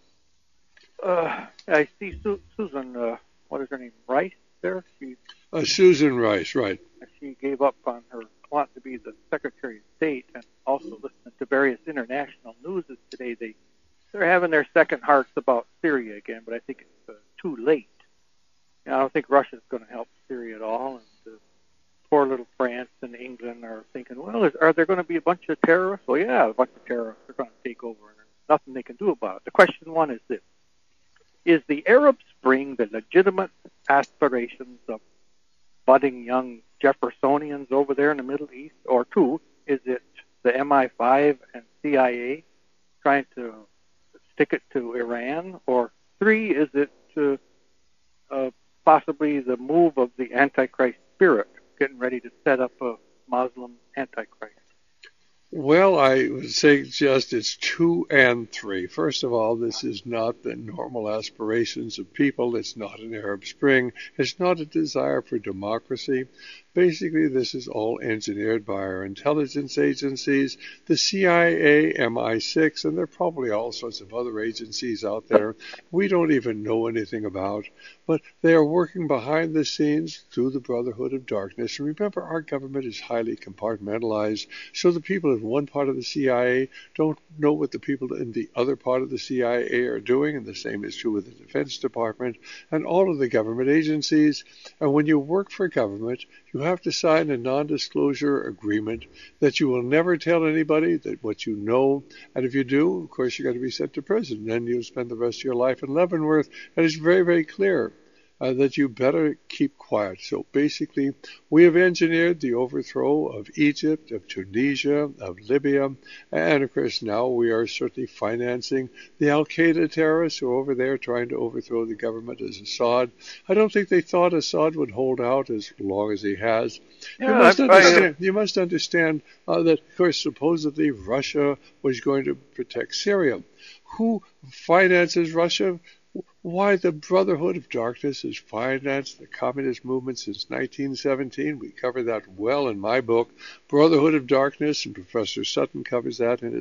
I see Susan, what is her name, Rice there? Susan Rice, right. She gave up on her want to be the Secretary of State, and also listening to various international news today, they're having their second hearts about Syria again, but I think it's too late. I don't think Russia's going to help Syria at all, and poor little France and England are thinking, well, are there going to be a bunch of terrorists? Well, yeah, a bunch of terrorists are going to take over, and there's nothing they can do about it. The question 1 is this. Is the Arab Spring the legitimate aspirations of budding young Jeffersonians over there in the Middle East? Or 2, is it the MI5 and CIA trying to stick it to Iran? Or 3, is it possibly the move of the Antichrist spirit, getting ready to set up a Muslim Antichrist? Well, I would suggest it's 2 and 3. First of all, this is not the normal aspirations of people. It's not an Arab Spring. It's not a desire for democracy. Basically, this is all engineered by our intelligence agencies, the CIA, MI6, and there are probably all sorts of other agencies out there we don't even know anything about. But they are working behind the scenes through the Brotherhood of Darkness. And remember, our government is highly compartmentalized, so the people in one part of the CIA don't know what the people in the other part of the CIA are doing, and the same is true with the Defense Department and all of the government agencies. And when you work for government, you have to sign a non-disclosure agreement that you will never tell anybody that what you know. And if you do, of course, you're going to be sent to prison. Then you'll spend the rest of your life in Leavenworth. And it's very, very clear that you better keep quiet. So basically, we have engineered the overthrow of Egypt, of Tunisia, of Libya, and of course now we are certainly financing the Al-Qaeda terrorists who are over there trying to overthrow the government as Assad. I don't think they thought Assad would hold out as long as he has. Yeah, you must understand that, of course, supposedly Russia was going to protect Syria. Who finances Russia? Why, the Brotherhood of Darkness has financed the communist movement since 1917. We cover that well in my book, Brotherhood of Darkness, and Professor Sutton covers that in his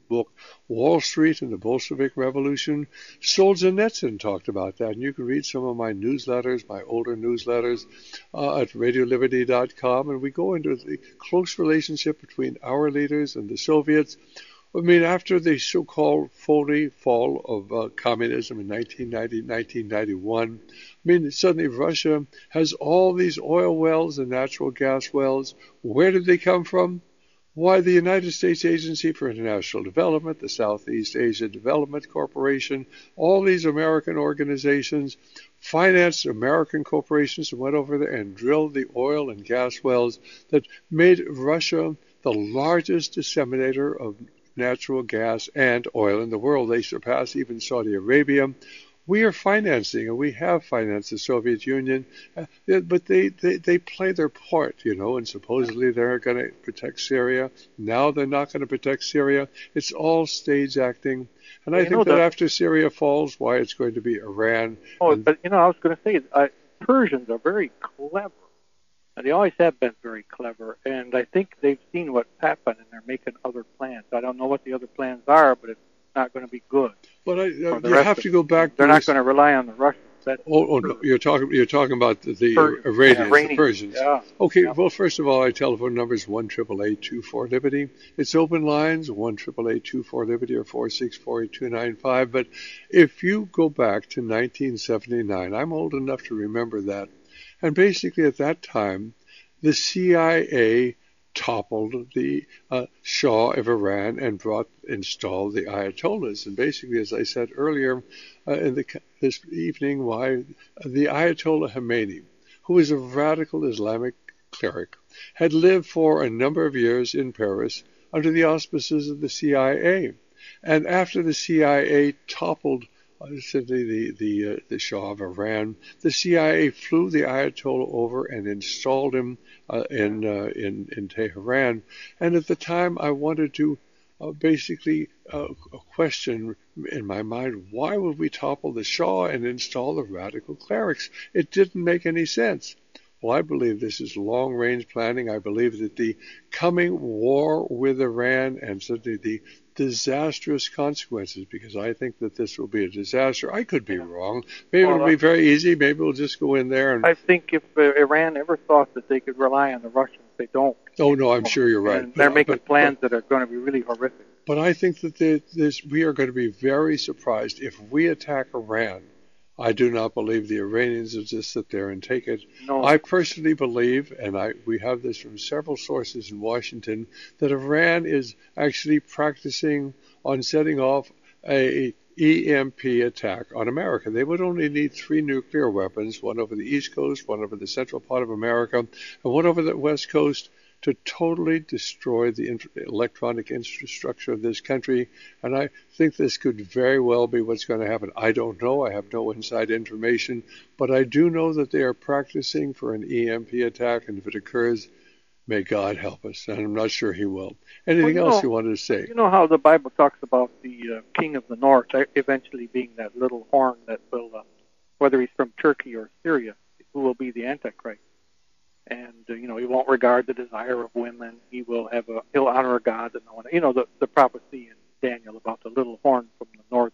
book, Wall Street and the Bolshevik Revolution. Solzhenitsyn talked about that, and you can read some of my newsletters, my older newsletters, at RadioLiberty.com, and we go into the close relationship between our leaders and the Soviets. I mean, after the so-called phony fall of communism in 1990, 1991, I mean, suddenly Russia has all these oil wells and natural gas wells. Where did they come from? Why, the United States Agency for International Development, the Southeast Asia Development Corporation, all these American organizations financed American corporations and went over there and drilled the oil and gas wells that made Russia the largest disseminator of natural gas and oil in the world. They surpass even Saudi Arabia. We are financing, and we have financed the Soviet Union, but they play their part, you know, and supposedly they're going to protect Syria. Now they're not going to protect Syria. It's all stage acting. And I think that after Syria falls, why, it's going to be Iran. But, you know, I was going to say, Persians are very clever. And they always have been very clever. And I think they've seen what's happened, and they're making other plans. I don't know what the other plans are, but it's not going to be good. But you have to go back. They're not going to rely on the Russians. No, you're talking about the Iranians, the Persians. Yeah. Okay. Yeah. Well, first of all, our telephone number is 1-888-24-LIBERTY. It's open lines, 1-888-24-LIBERTY or 464-8295. But if you go back to 1979, I'm old enough to remember that, and basically at that time, the CIA toppled the Shah of Iran and installed the Ayatollahs. And basically, as I said earlier this evening, why the Ayatollah Khomeini, who was a radical Islamic cleric, had lived for a number of years in Paris under the auspices of the CIA. And after the CIA toppled the Shah of Iran, the CIA flew the Ayatollah over and installed him in Tehran. And at the time, I wanted to basically question in my mind, why would we topple the Shah and install the radical clerics? It didn't make any sense. Well, I believe this is long-range planning. I believe that the coming war with Iran and certainly the disastrous consequences, because I think that this will be a disaster. I could be wrong. Maybe it'll be very easy. Maybe we'll just go in there. And I think if Iran ever thought that they could rely on the Russians, they don't. Oh, no, I'm sure you're right. And they're making plans that are going to be really horrific. But I think that we are going to be very surprised if we attack Iran. I do not believe the Iranians will just sit there and take it. No. I personally believe, and we have this from several sources in Washington, that Iran is actually practicing on setting off a EMP attack on America. They would only need 3 nuclear weapons, one over the East Coast, one over the central part of America, and one over the West Coast, to totally destroy the electronic infrastructure of this country. And I think this could very well be what's going to happen. I don't know. I have no inside information. But I do know that they are practicing for an EMP attack. And if it occurs, may God help us. And I'm not sure he will. Anything else you wanted to say? You know how the Bible talks about the king of the north eventually being that little horn that will, whether he's from Turkey or Syria, who will be the Antichrist. And, he won't regard the desire of women. He'll honor God and no one. The prophecy in Daniel about the little horn from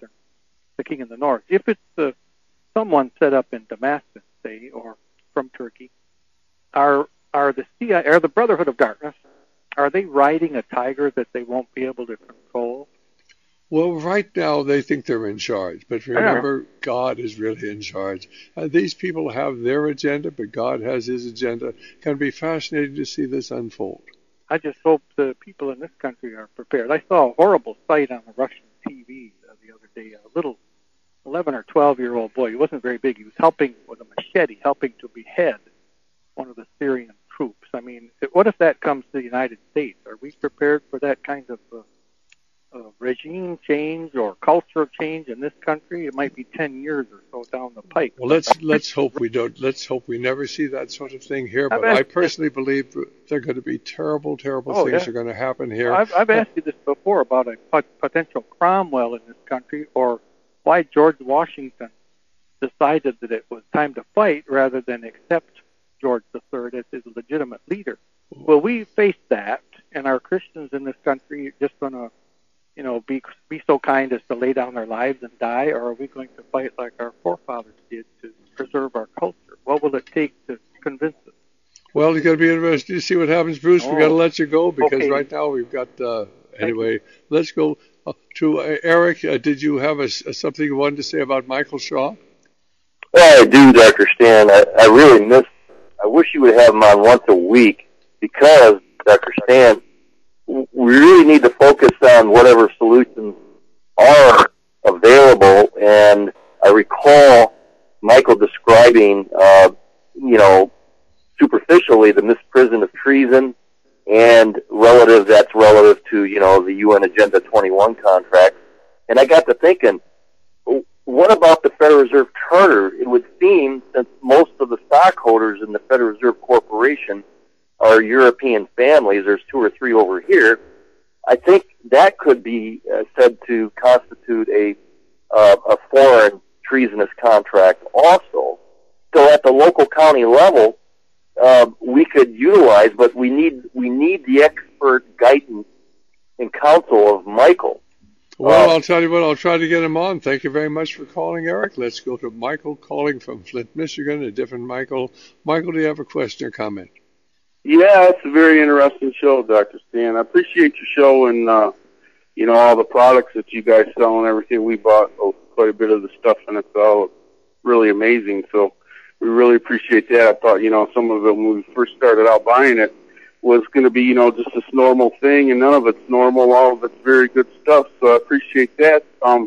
the king in the north. If it's someone set up in Damascus, say, or from Turkey, are the CIA, or the Brotherhood of Darkness, are they riding a tiger that they won't be able to control? Well, right now they think they're in charge, but remember, God is really in charge. These people have their agenda, but God has his agenda. It can be fascinating to see this unfold. I just hope the people in this country are prepared. I saw a horrible sight on the Russian TV the other day. A little 11 or 12-year-old boy, he wasn't very big, he was helping with a machete, helping to behead one of the Syrian troops. I mean, what if that comes to the United States? Are we prepared for that kind of regime change or cultural change in this country? It might be 10 years or so down the pike. Well, let's hope we don't. Let's hope we never see that sort of thing here. But I personally believe there are going to be terrible things are going to happen here. I've asked you this before about a potential Cromwell in this country, or why George Washington decided that it was time to fight rather than accept George III as his legitimate leader. Will we face that, and are Christians in this country just going to be so kind as to lay down their lives and die, or are we going to fight like our forefathers did to preserve our culture? What will it take to convince us? Well, it's going to be interesting to see what happens, Bruce. We've got to let you go because right now we've got, anyway, let's go to Eric. Did you have something you wanted to say about Michael Shaw? Well, I do, Dr. Stan. I really I wish you would have him on once a week because, Dr. Stan, we really need to focus on whatever solutions are available. And I recall Michael describing, superficially the misprision of treason and that's relative to, the UN Agenda 21 contract. And I got to thinking, what about the Federal Reserve Charter? It would seem, since most of the stockholders in the Federal Reserve Corporation are European families, there's 2 or 3 over here, I think that could be said to constitute a foreign treasonous contract also. So at the local county level, we could utilize, but we need the expert guidance and counsel of Michael. Well, I'll tell you what, I'll try to get him on. Thank you very much for calling, Eric. Let's go to Michael calling from Flint, Michigan, a different Michael. Michael, do you have a question or comment? Yeah, it's a very interesting show, Dr. Stan. I appreciate your show and, all the products that you guys sell and everything. We bought quite a bit of the stuff, and it's all really amazing. So we really appreciate that. I thought, some of it when we first started out buying it was going to be, just this normal thing, and none of it's normal. All of it's very good stuff, so I appreciate that.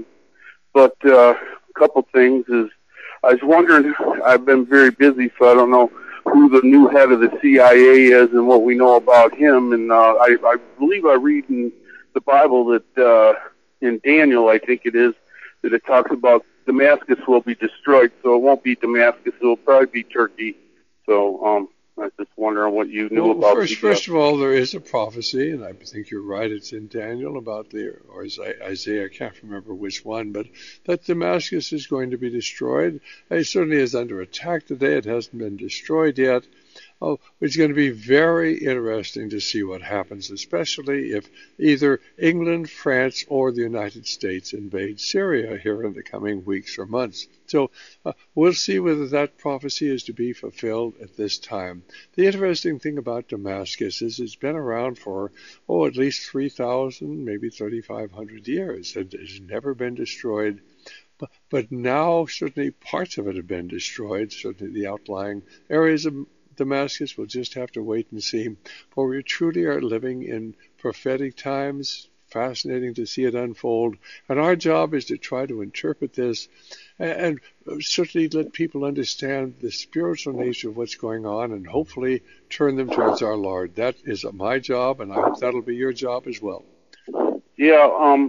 But a couple things is, I was wondering, I've been very busy, so I don't know who the new head of the CIA is and what we know about him. And I believe I read in the Bible that in Daniel, I think it is, that it talks about Damascus will be destroyed, so it won't be Damascus, it will probably be Turkey. So I was just wondering what you knew about. First of all, there is a prophecy, and I think you're right. It's in Daniel about or Isaiah. I can't remember which one, but that Damascus is going to be destroyed. It certainly is under attack today. It hasn't been destroyed yet. It's going to be very interesting to see what happens, especially if either England, France, or the United States invade Syria here in the coming weeks or months. So we'll see whether that prophecy is to be fulfilled at this time. The interesting thing about Damascus is it's been around for, at least 3,000, maybe 3,500 years. It has never been destroyed. But now certainly parts of it have been destroyed, certainly the outlying areas of Damascus. We'll just have to wait and see. For we truly are living in prophetic times. Fascinating to see it unfold. And our job is to try to interpret this and certainly let people understand the spiritual nature of what's going on and hopefully turn them towards our Lord. That is my job, and I hope that'll be your job as well. Yeah,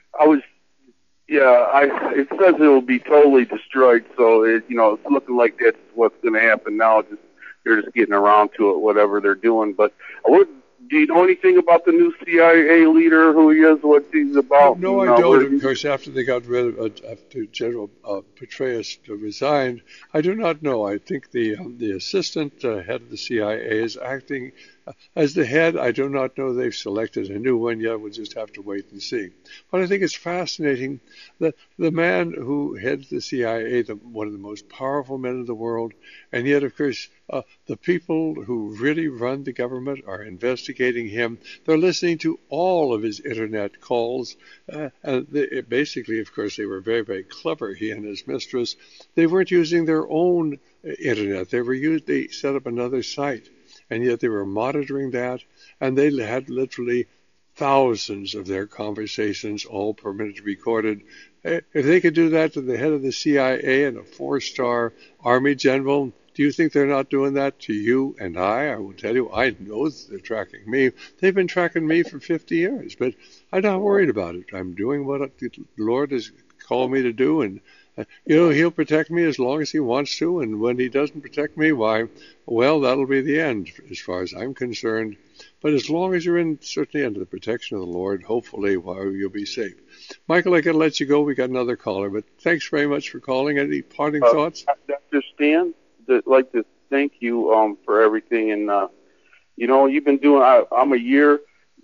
it says it will be totally destroyed, so it's looking like that's what's going to happen now. They're just getting around to it, whatever they're doing. But do you know anything about the new CIA leader, who he is, what he's about? No, I don't. Of course, after they got rid of, after General Petraeus resigned, I do not know. I think the assistant head of the CIA is acting as the head. I do not know they've selected a new one yet. We'll just have to wait and see. But I think it's fascinating that the man who heads the CIA, one of the most powerful men in the world, and yet, of course, the people who really run the government are investigating him. They're listening to all of his internet calls. Basically, of course, they were very, very clever, he and his mistress. They weren't using their own internet. They set up another site. And yet they were monitoring that, and they had literally thousands of their conversations, all per minute recorded. If they could do that to the head of the CIA and a 4-star Army general, do you think they're not doing that to you and I? I will tell you, I know they're tracking me. They've been tracking me for 50 years, but I'm not worried about it. I'm doing what the Lord has called me to do, and he'll protect me as long as he wants to, and when he doesn't protect me, that'll be the end as far as I'm concerned. But as long as you're certainly under the protection of the Lord, hopefully, you'll be safe. Michael, I got to let you go. We got another caller, but thanks very much for calling. Any parting thoughts? Dr. Stan, I'd like to thank you for everything, and you've been doing. I'm a year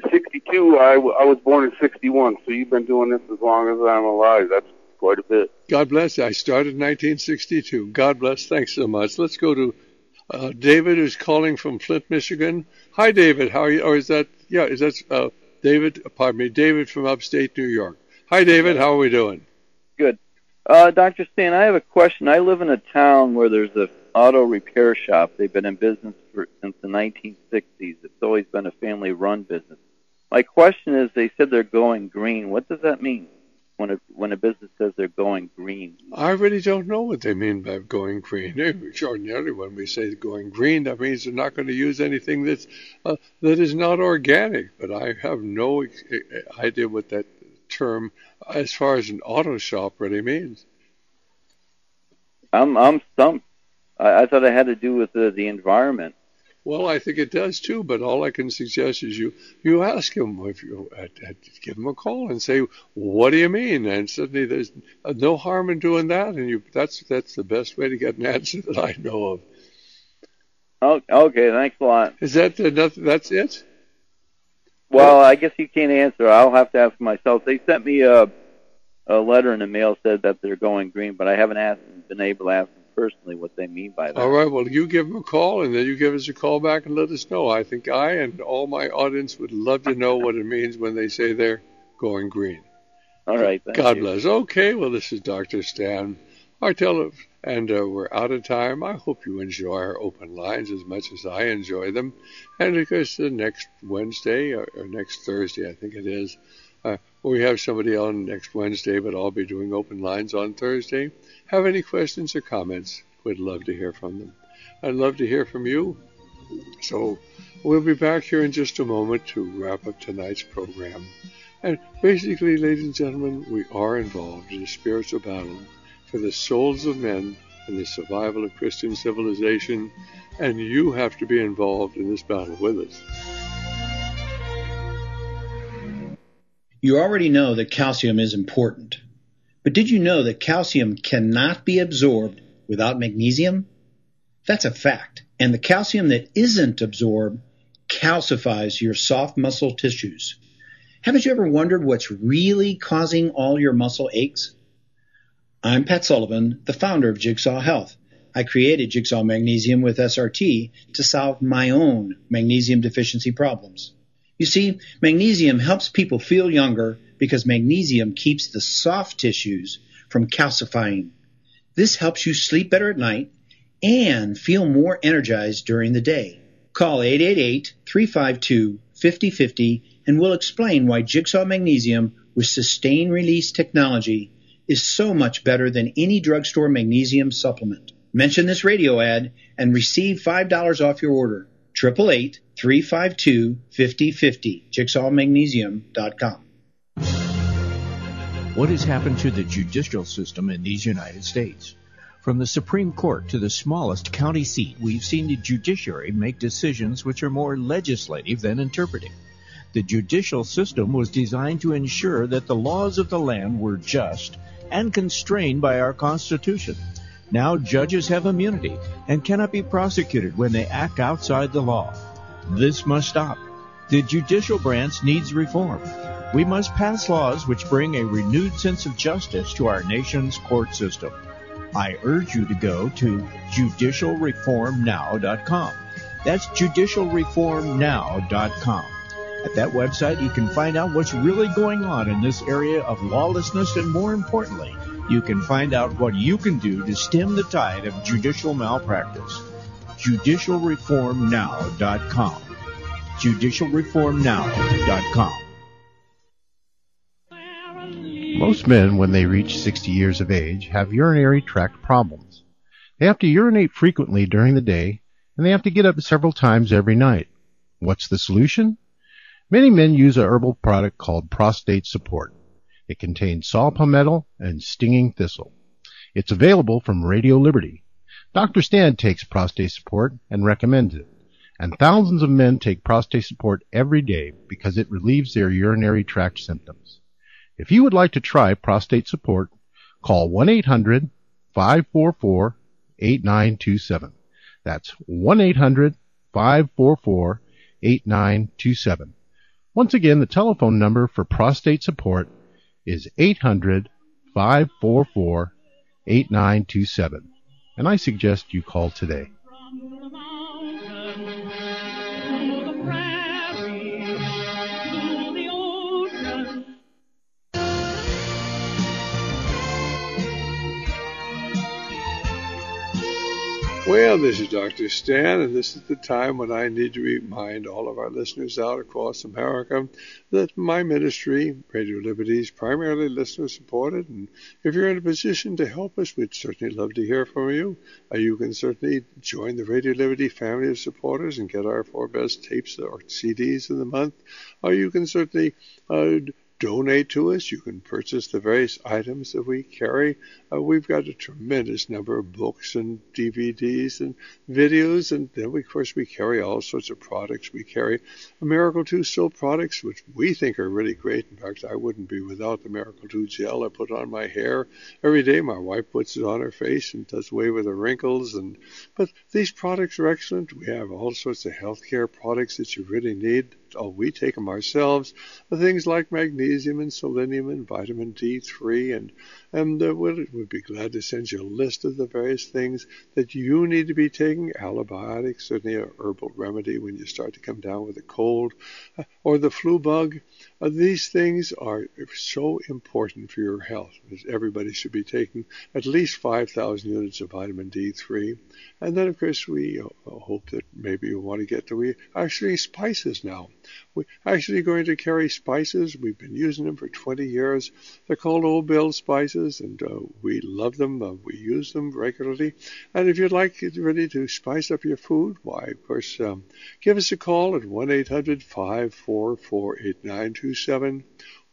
62. I was born in 61, so you've been doing this as long as I'm alive. That's quite a bit. God bless. I started in 1962. God bless. Thanks so much. Let's go to David, who's calling from Flint, Michigan. Hi, David. How are you? Or is that David? Pardon me, David from upstate New York. Hi, David. How are we doing? Good. Dr. Stan, I have a question. I live in a town where there's an auto repair shop. They've been in business since the 1960s. It's always been a family-run business. My question is, they said they're going green. What does that mean when a business says they're going green? I really don't know what they mean by going green. Ordinarily, when we say going green, that means they're not going to use anything that is not organic. But I have no idea what that term, as far as an auto shop, really means. I'm stumped. I thought it had to do with the environment. Well, I think it does too, but all I can suggest is you ask him, if you give him a call and say, what do you mean? And suddenly there's no harm in doing that, and that's the best way to get an answer that I know of. Okay, thanks a lot. Is that that's it? Well, I guess you can't answer. I'll have to ask myself. They sent me a letter in the mail said that they're going green, but I haven't been able to ask them personally what they mean by that. All right, well, you give them a call, and then you give us a call back and let us know. I think I and all my audience would love to know what it means when they say they're going green. All right, thank God you. bless. Okay, well, this is Dr. Stan Martell, and we're out of time. I hope you enjoy our open lines as much as I enjoy them. And of course, next Wednesday, or next Thursday, I think it is, we have somebody on next Wednesday, but I'll be doing open lines on Thursday. Have any questions or comments? We'd love to hear from them. I'd love to hear from you. So we'll be back here in just a moment to wrap up tonight's program. And basically, ladies and gentlemen, we are involved in a spiritual battle for the souls of men and the survival of Christian civilization, and you have to be involved in this battle with us. You already know that calcium is important. But did you know that calcium cannot be absorbed without magnesium? That's a fact. And the calcium that isn't absorbed calcifies your soft muscle tissues. Haven't you ever wondered what's really causing all your muscle aches? I'm Pat Sullivan, the founder of Jigsaw Health. I created Jigsaw Magnesium with SRT to solve my own magnesium deficiency problems. You see, magnesium helps people feel younger because magnesium keeps the soft tissues from calcifying. This helps you sleep better at night and feel more energized during the day. Call 888-352-5050 and we'll explain why Jigsaw Magnesium with sustained release technology is so much better than any drugstore magnesium supplement. Mention this radio ad and receive $5 off your order. 888-352-5050. JigsawMagnesium.com. What has happened to the judicial system in these United States? From the Supreme Court to the smallest county seat, we've seen the judiciary make decisions which are more legislative than interpretive. The judicial system was designed to ensure that the laws of the land were just and constrained by our Constitution. Now judges have immunity and cannot be prosecuted when they act outside the law. This must stop. The judicial branch needs reform. We must pass laws which bring a renewed sense of justice to our nation's court system. I urge you to go to judicialreformnow.com. That's judicialreformnow.com. At that website, you can find out what's really going on in this area of lawlessness, and more importantly, you can find out what you can do to stem the tide of judicial malpractice. judicialreformnow.com. judicialreformnow.com. Most men, when they reach 60 years of age, have urinary tract problems. They have to urinate frequently during the day, and they have to get up several times every night. What's the solution? Many men use a herbal product called Prostate Support. It contains saw palmetto and stinging thistle. It's available from Radio Liberty. Dr. Stan takes Prostate Support and recommends it. And thousands of men take Prostate Support every day because it relieves their urinary tract symptoms. If you would like to try Prostate Support, call 1-800-544-8927. That's 1-800-544-8927. Once again, the telephone number for prostate support is 800-544-8927. And I suggest you call today. Well, this is Dr. Stan, and this is the time when I need to remind all of our listeners out across America that my ministry, Radio Liberty, is primarily listener-supported, and if you're in a position to help us, we'd certainly love to hear from you. You can certainly join the Radio Liberty family of supporters and get our 4 best tapes or CDs of the month, or you can certainly donate to us. You can purchase the various items that we carry. We've got a tremendous number of books and DVDs and videos, and then of course we carry all sorts of products. We carry Miracle 2 soap products, which we think are really great. In fact, I wouldn't be without the Miracle 2 gel I put on my hair every day. My wife puts it on her face and does away with the wrinkles. But these products are excellent. We have all sorts of healthcare products that you really need. We take them ourselves. Things like magnesium and selenium and vitamin D3, and we'd be glad to send you a list of the various things that you need to be taking. Allibiotics, certainly a herbal remedy when you start to come down with a cold or the flu bug. These things are so important for your health. Everybody should be taking at least 5,000 units of vitamin D3. And then, of course, we hope that maybe you want to get to actually spices now. We're actually going to carry spices. We've been using them for 20 years. They're called Old Bill spices, and we love them. We use them regularly. And if you'd like ready to spice up your food, why, of course, give us a call at 1-800-544-8927.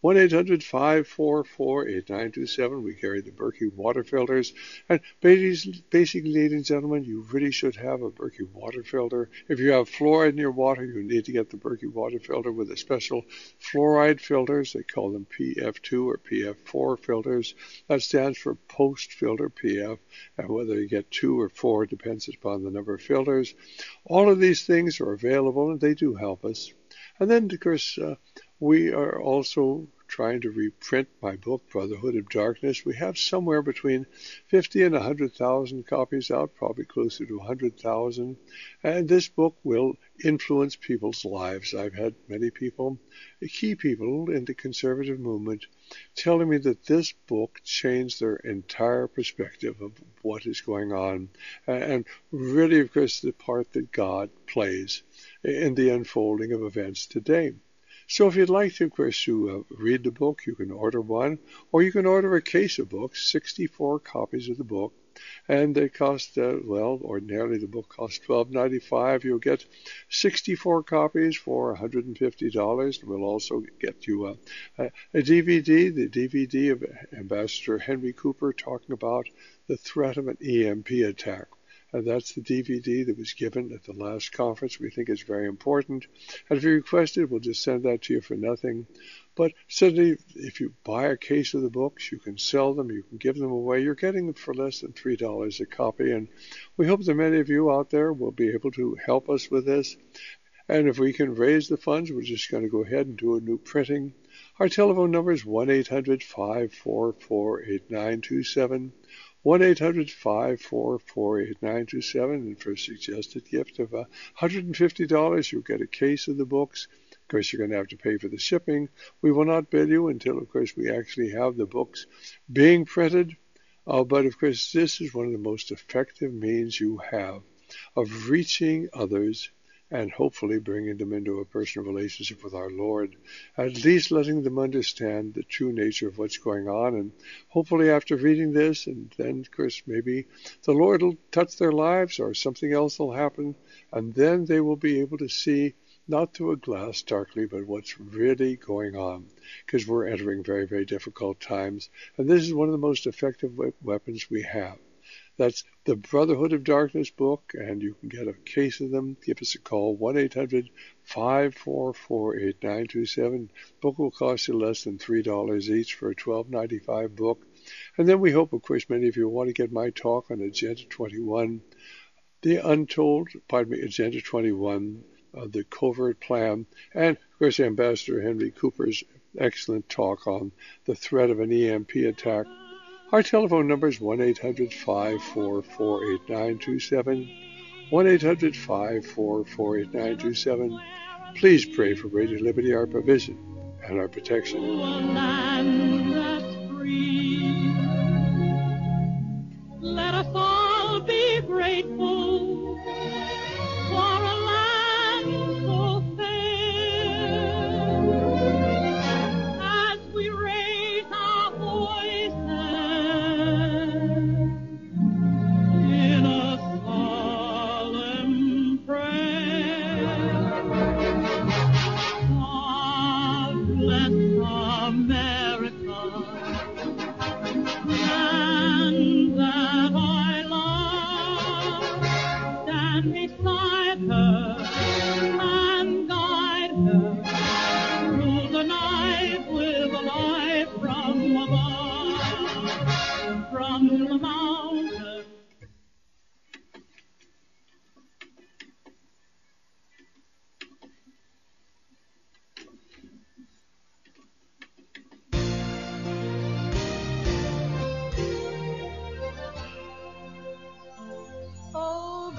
1-800-544-8927. We carry the Berkey water filters. And basically, ladies and gentlemen, you really should have a Berkey water filter. If you have fluoride in your water, you need to get the Berkey water filter with a special fluoride filters. They call them PF2 or PF4 filters. That stands for post-filter PF. And whether you get 2 or 4 depends upon the number of filters. All of these things are available, and they do help us. And then, of course, we are also trying to reprint my book, Brotherhood of Darkness. We have somewhere between 50 and 100,000 copies out, probably closer to 100,000. And this book will influence people's lives. I've had many people, key people in the conservative movement, telling me that this book changed their entire perspective of what is going on. And really, of course, the part that God plays in the unfolding of events today. So if you'd like to, of course, to read the book, you can order one, or you can order a case of books, 64 copies of the book, and they cost, ordinarily the book costs $12.95. You'll get 64 copies for $150, and we'll also get you a DVD, the DVD of Ambassador Henry Cooper talking about the threat of an EMP attack. And that's the DVD that was given at the last conference. We think it's very important. And if you request it, we'll just send that to you for nothing. But certainly, if you buy a case of the books, you can sell them, you can give them away. You're getting them for less than $3 a copy. And we hope that many of you out there will be able to help us with this. And if we can raise the funds, we're just going to go ahead and do a new printing. Our telephone number is 1-800-544-8927. 1-800-544-8927, and for a suggested gift of $150, you'll get a case of the books. Of course, you're going to have to pay for the shipping. We will not bill you until, of course, we actually have the books being printed. But, of course, this is one of the most effective means you have of reaching others and hopefully bringing them into a personal relationship with our Lord, at least letting them understand the true nature of what's going on. And hopefully after reading this, and then, of course, maybe the Lord will touch their lives or something else will happen, and then they will be able to see, not through a glass darkly, but what's really going on, because we're entering very, very difficult times. And this is one of the most effective weapons we have. That's the Brotherhood of Darkness book, and you can get a case of them. Give us a call, 1-800-544-8927. Book will cost you less than $3 each for a $12.95 book. And then we hope, of course, many of you want to get my talk on Agenda 21, Agenda 21, the covert plan, and of course Ambassador Henry Cooper's excellent talk on the threat of an EMP attack. Our telephone number is 1-800-544-8927, 1-800-544-8927. Please pray for Radio Liberty, our provision and our protection. Let us all be grateful for a land so fair. As we raise our voices in a solemn prayer. God bless America, and that I love, stand beside her and guide her through the night with a light from above, from the mountain. Oh,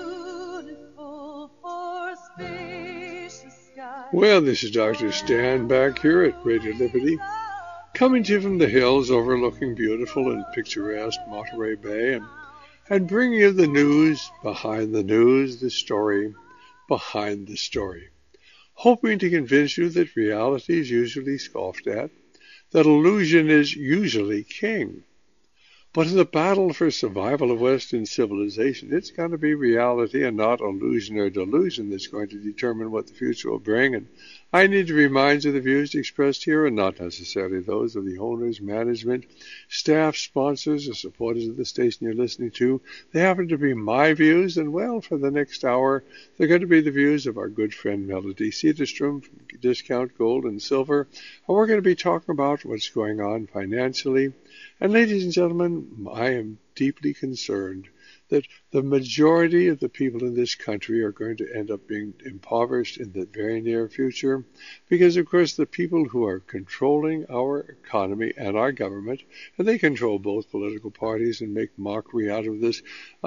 beautiful for spacious skies. Well, this is Dr. Stan back here at Radio Liberty, coming to you from the hills overlooking beautiful and picturesque Monterey Bay, and bringing you the news behind the news, the story behind the story, hoping to convince you that reality is usually scoffed at, that illusion is usually king. But in the battle for survival of Western civilization, it's going to be reality and not illusion or delusion that's going to determine what the future will bring. And I need to remind you the views expressed here are not necessarily those of the owners, management, staff, sponsors, or supporters of the station you're listening to. They happen to be my views, and well, for the next hour, they're going to be the views of our good friend Melody Cedarstrom from Discount Gold and Silver. And we're going to be talking about what's going on financially. And ladies and gentlemen, I am deeply concerned that the majority of the people in this country are going to end up being impoverished in the very near future because, of course, the people who are controlling our economy and our government, and they control both political parties and make mockery out of this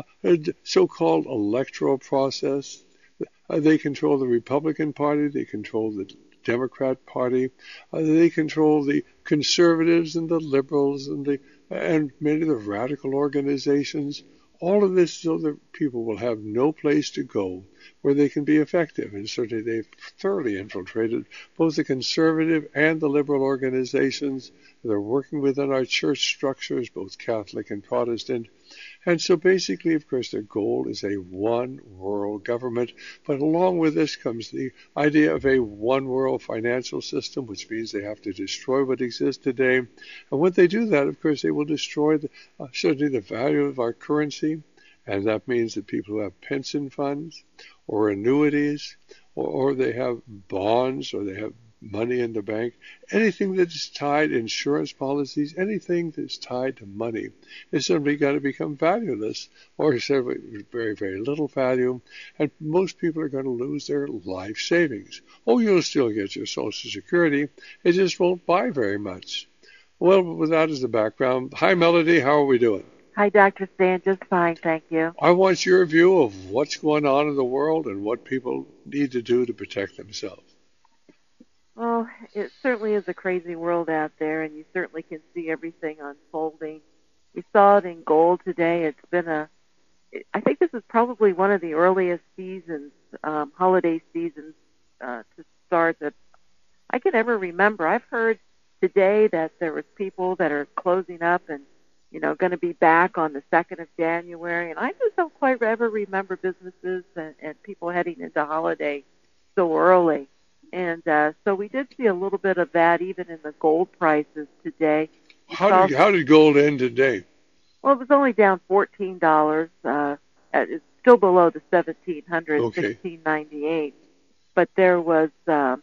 so-called electoral process. They control the Republican Party, they control the Democrat Party, they control the conservatives and the liberals and many of the radical organizations. All of this so that people will have no place to go where they can be effective. And certainly they've thoroughly infiltrated both the conservative and the liberal organizations. They're working within our church structures, both Catholic and Protestant. And so basically, of course, their goal is a one world government. But along with this comes the idea of a one world financial system, which means they have to destroy what exists today. And when they do that, of course, they will destroy certainly the value of our currency. And that means that people who have pension funds or annuities or they have bonds or they have money in the bank, anything that is tied, insurance policies, anything that's tied to money is suddenly going to become valueless or very, very little value, and most people are going to lose their life savings. Oh, you'll still get your Social Security. It just won't buy very much. Well, with that as the background, hi, Melody, how are we doing? Hi, Dr. Stan, just fine, thank you. I want your view of what's going on in the world and what people need to do to protect themselves. Well, it certainly is a crazy world out there, and you certainly can see everything unfolding. We saw it in gold today. It's been I think this is probably one of the earliest seasons, holiday seasons, to start that I can ever remember. I've heard today that there was people that are closing up and, going to be back on the 2nd of January, and I just don't quite ever remember businesses and people heading into holiday so early. And so we did see a little bit of that even in the gold prices today. How did gold end today? Well, it was only down $14. It's still below the 1,700, okay. $1,698. But there was some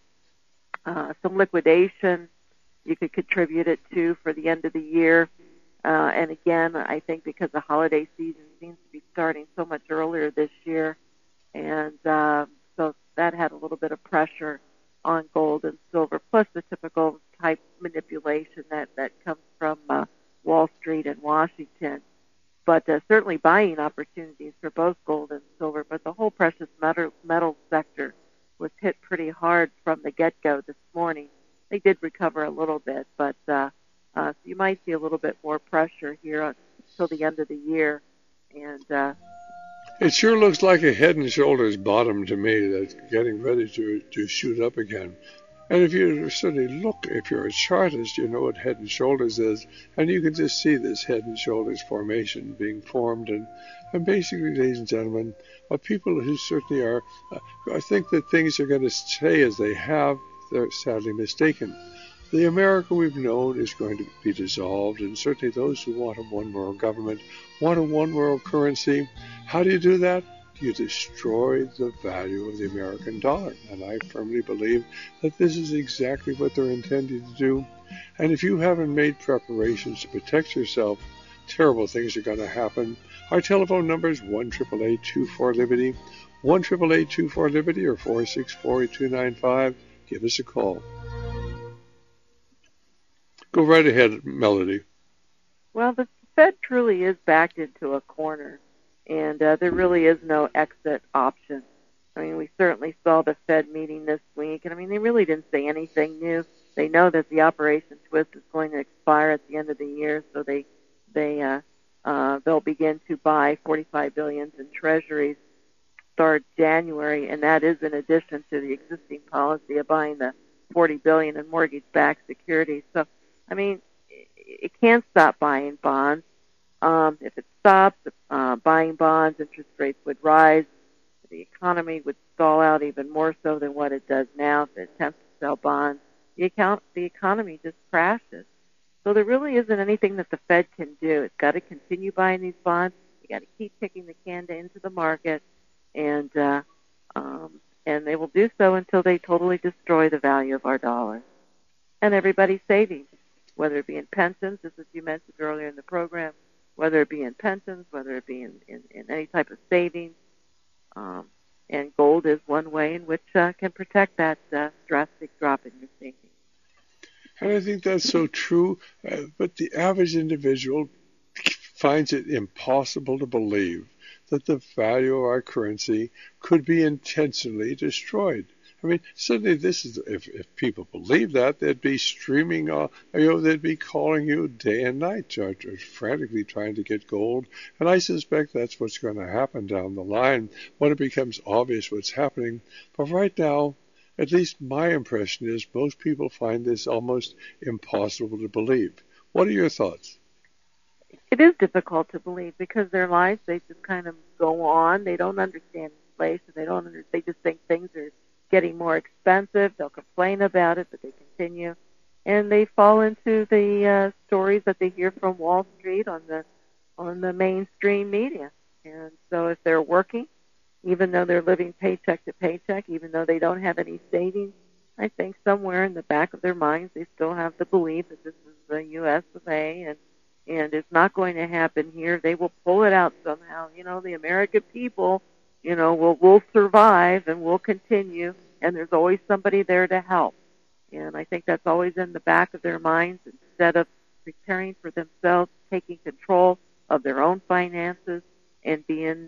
liquidation you could contribute it to for the end of the year. And again, I think because the holiday season seems to be starting so much earlier this year, and so that had a little bit of pressure on gold and silver, plus the typical type manipulation that comes from Wall Street and Washington. But certainly buying opportunities for both gold and silver. But the whole precious metal sector was hit pretty hard from the get-go this morning. They did recover a little bit, but so you might see a little bit more pressure here until the end of the year. And it sure looks like a Head and Shoulders bottom to me that's getting ready to shoot up again. And if you certainly look, if you're a chartist, you know what Head and Shoulders is, and you can just see this Head and Shoulders formation being formed. And basically, ladies and gentlemen, people who certainly are, I think that things are going to stay as they have. They're sadly mistaken. The America we've known is going to be dissolved, and certainly those who want a one-world government want a one-world currency. How do you do that? You destroy the value of the American dollar. And I firmly believe that this is exactly what they're intending to do. And if you haven't made preparations to protect yourself, terrible things are going to happen. Our telephone number is 1-888-24-LIBERTY, 1-888-24-LIBERTY, or 464-8295. Give us a call. Go right ahead, Melody. Well, the Fed truly is backed into a corner, and there really is no exit option. I mean, we certainly saw the Fed meeting this week, and I mean, they really didn't say anything new. They know that the Operation Twist is going to expire at the end of the year, so they'll begin to buy $45 billion in treasuries start January, and that is in addition to the existing policy of buying the $40 billion in mortgage-backed securities. So, I mean, it can't stop buying bonds. If it stops buying bonds, interest rates would rise. The economy would stall out even more so than what it does now. If it attempts to sell bonds, the economy just crashes. So there really isn't anything that the Fed can do. It's got to continue buying these bonds. You got to keep kicking the can into the market, and they will do so until they totally destroy the value of our dollar and everybody's savings, whether it be in pensions, as you mentioned earlier in the program, whether it be in pensions, whether it be in any type of savings. And gold is one way in which can protect that drastic drop in your savings. And I think that's so true, but the average individual finds it impossible to believe that the value of our currency could be intentionally destroyed. I mean, certainly this is, if people believe that, they'd be streaming, they'd be calling you day and night, frantically trying to get gold. And I suspect that's what's going to happen down the line when it becomes obvious what's happening. But right now, at least my impression is most people find this almost impossible to believe. What are your thoughts? It is difficult to believe because their lives, they just kind of go on. They don't understand inflation. They just think things are getting more expensive. They'll complain about it, but they continue. And they fall into the stories that they hear from Wall Street on the mainstream media. And so if they're working, even though they're living paycheck to paycheck, even though they don't have any savings, I think somewhere in the back of their minds they still have the belief that this is the U.S. of A. and it's not going to happen here. They will pull it out somehow. The American people, we'll survive and we'll continue, and there's always somebody there to help. And I think that's always in the back of their minds instead of preparing for themselves, taking control of their own finances and being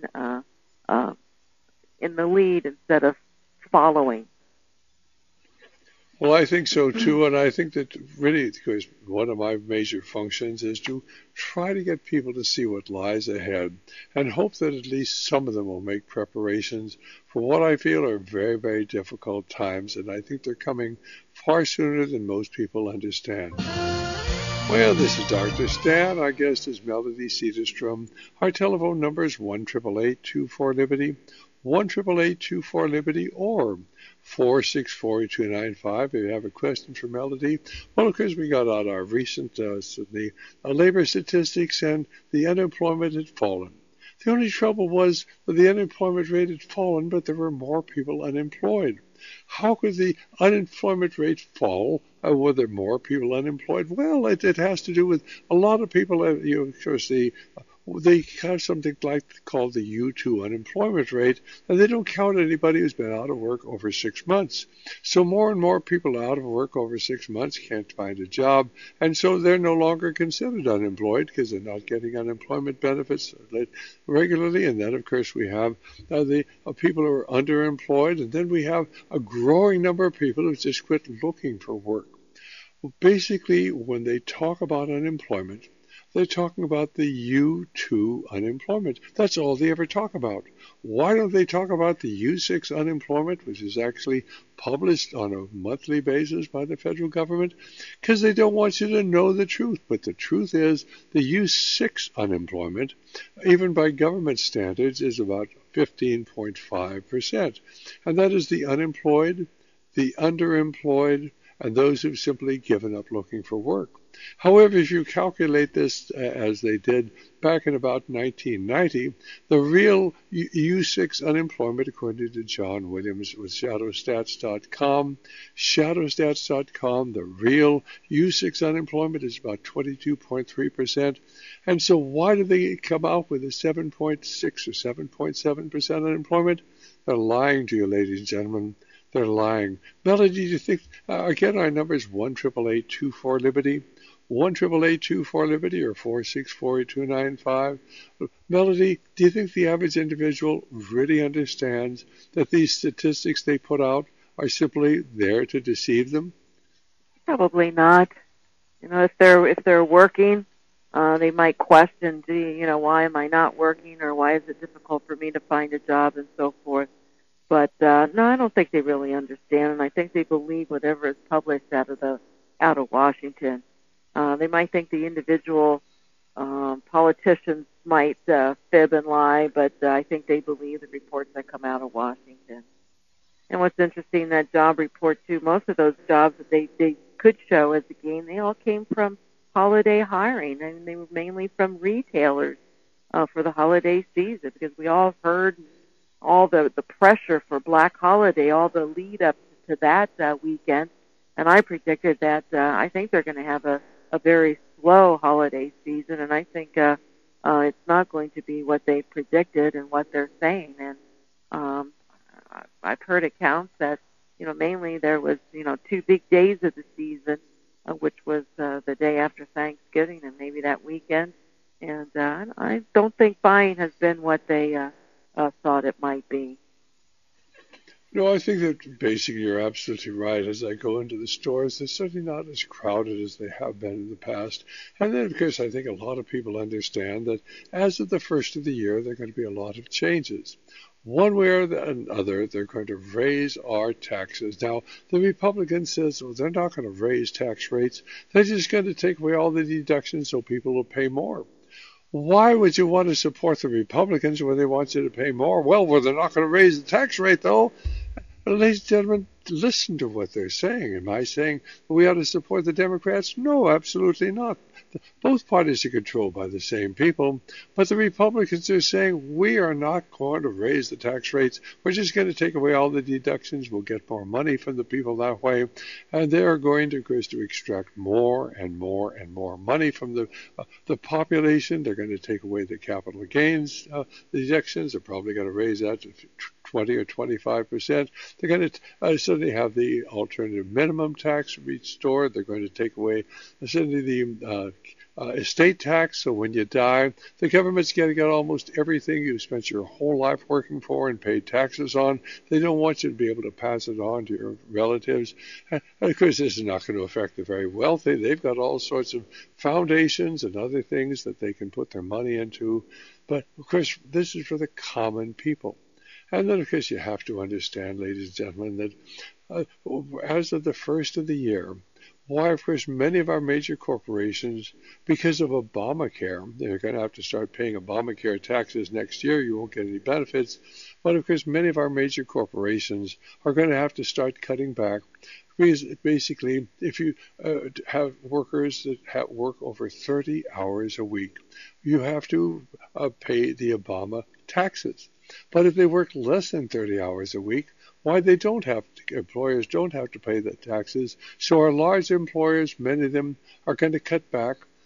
in the lead instead of following. Well, I think so too, and I think that really, because one of my major functions is to try to get people to see what lies ahead and hope that at least some of them will make preparations for what I feel are very, very difficult times, and I think they're coming far sooner than most people understand. Well, this is Dr. Stan. Our guest is Melody Cedarstrom. Our telephone number is 1-888-24-LIBERTY, 1-888-24-LIBERTY, or 464-8295 if you have a question for Melody. Well, of course, we got out our recent labor statistics, and the unemployment had fallen. The only trouble was that the unemployment rate had fallen, but there were more people unemployed. How could the unemployment rate fall? Were there more people unemployed? Well, it has to do with a lot of people. Of course, the they have something called the U2 unemployment rate, and they don't count anybody who's been out of work over 6 months. So more and more people out of work over 6 months can't find a job, and so they're no longer considered unemployed because they're not getting unemployment benefits regularly. And then, of course, we have the people who are underemployed, and then we have a growing number of people who just quit looking for work. Well, basically, when they talk about unemployment, they're talking about the U2 unemployment. That's all they ever talk about. Why don't they talk about the U6 unemployment, which is actually published on a monthly basis by the federal government? Because they don't want you to know the truth. But the truth is the U6 unemployment, even by government standards, is about 15.5%. And that is the unemployed, the underemployed, and those who've simply given up looking for work. However, if you calculate this as they did back in about 1990, the real U6 unemployment, according to John Williams with shadowstats.com, the real U6 unemployment is about 22.3%. And so why do they come out with a 7.6 or 7.7% unemployment? They're lying to you, ladies and gentlemen. They're lying. Melody, do you think, again, our number is 1-888-24-LIBERTY, 1-888-24-LIBERTY, or 464-8295. Melody, do you think the average individual really understands that these statistics they put out are simply there to deceive them? Probably not. You know, if they're working, they might question, why am I not working, or why is it difficult for me to find a job, and so forth. But no, I don't think they really understand, and I think they believe whatever is published out of Washington. They might think the individual politicians might fib and lie, but I think they believe the reports that come out of Washington. And what's interesting, that job report too, most of those jobs that they could show as a gain, they all came from holiday hiring, and they were mainly from retailers for the holiday season, because we all heard all the pressure for Black Holiday, all the lead up to that weekend, and I predicted that I think they're going to have a very slow holiday season, and I think it's not going to be what they predicted and what they're saying. And I've heard accounts that mainly there was 2 big days of the season, which was the day after Thanksgiving and maybe that weekend, and I don't think buying has been what they thought it might be. No, I think that basically you're absolutely right. As I go into the stores, they're certainly not as crowded as they have been in the past. And then, of course, I think a lot of people understand that as of the first of the year, there are going to be a lot of changes. One way or another, they're going to raise our taxes. Now, the Republican says, well, they're not going to raise tax rates. They're just going to take away all the deductions so people will pay more. Why would you want to support the Republicans when they want you to pay more? Well, they're not going to raise the tax rate, though. Ladies and gentlemen, listen to what they're saying. Am I saying we ought to support the Democrats? No, absolutely not. Both parties are controlled by the same people, but the Republicans are saying we are not going to raise the tax rates. We're just going to take away all the deductions. We'll get more money from the people that way, and they are going to, of course, to extract more and more and more money from the population. They're going to take away the capital gains deductions. They're probably going to raise that to 20 or 25%. They're going to suddenly have the alternative minimum tax restored. They're going to take away suddenly the estate tax. So when you die, the government's going to get almost everything you've spent your whole life working for and paid taxes on. They don't want you to be able to pass it on to your relatives. And of course, this is not going to affect the very wealthy. They've got all sorts of foundations and other things that they can put their money into. But of course, this is for the common people. And then, of course, you have to understand, ladies and gentlemen, that as of the first of the year, why, of course, many of our major corporations, because of Obamacare, they're going to have to start paying Obamacare taxes next year. You won't get any benefits. But, of course, many of our major corporations are going to have to start cutting back. Because basically, if you have workers that work over 30 hours a week, you have to pay the Obama taxes. But if they work less than 30 hours a week, why employers don't have to pay the taxes. So our large employers, many of them are going to cut back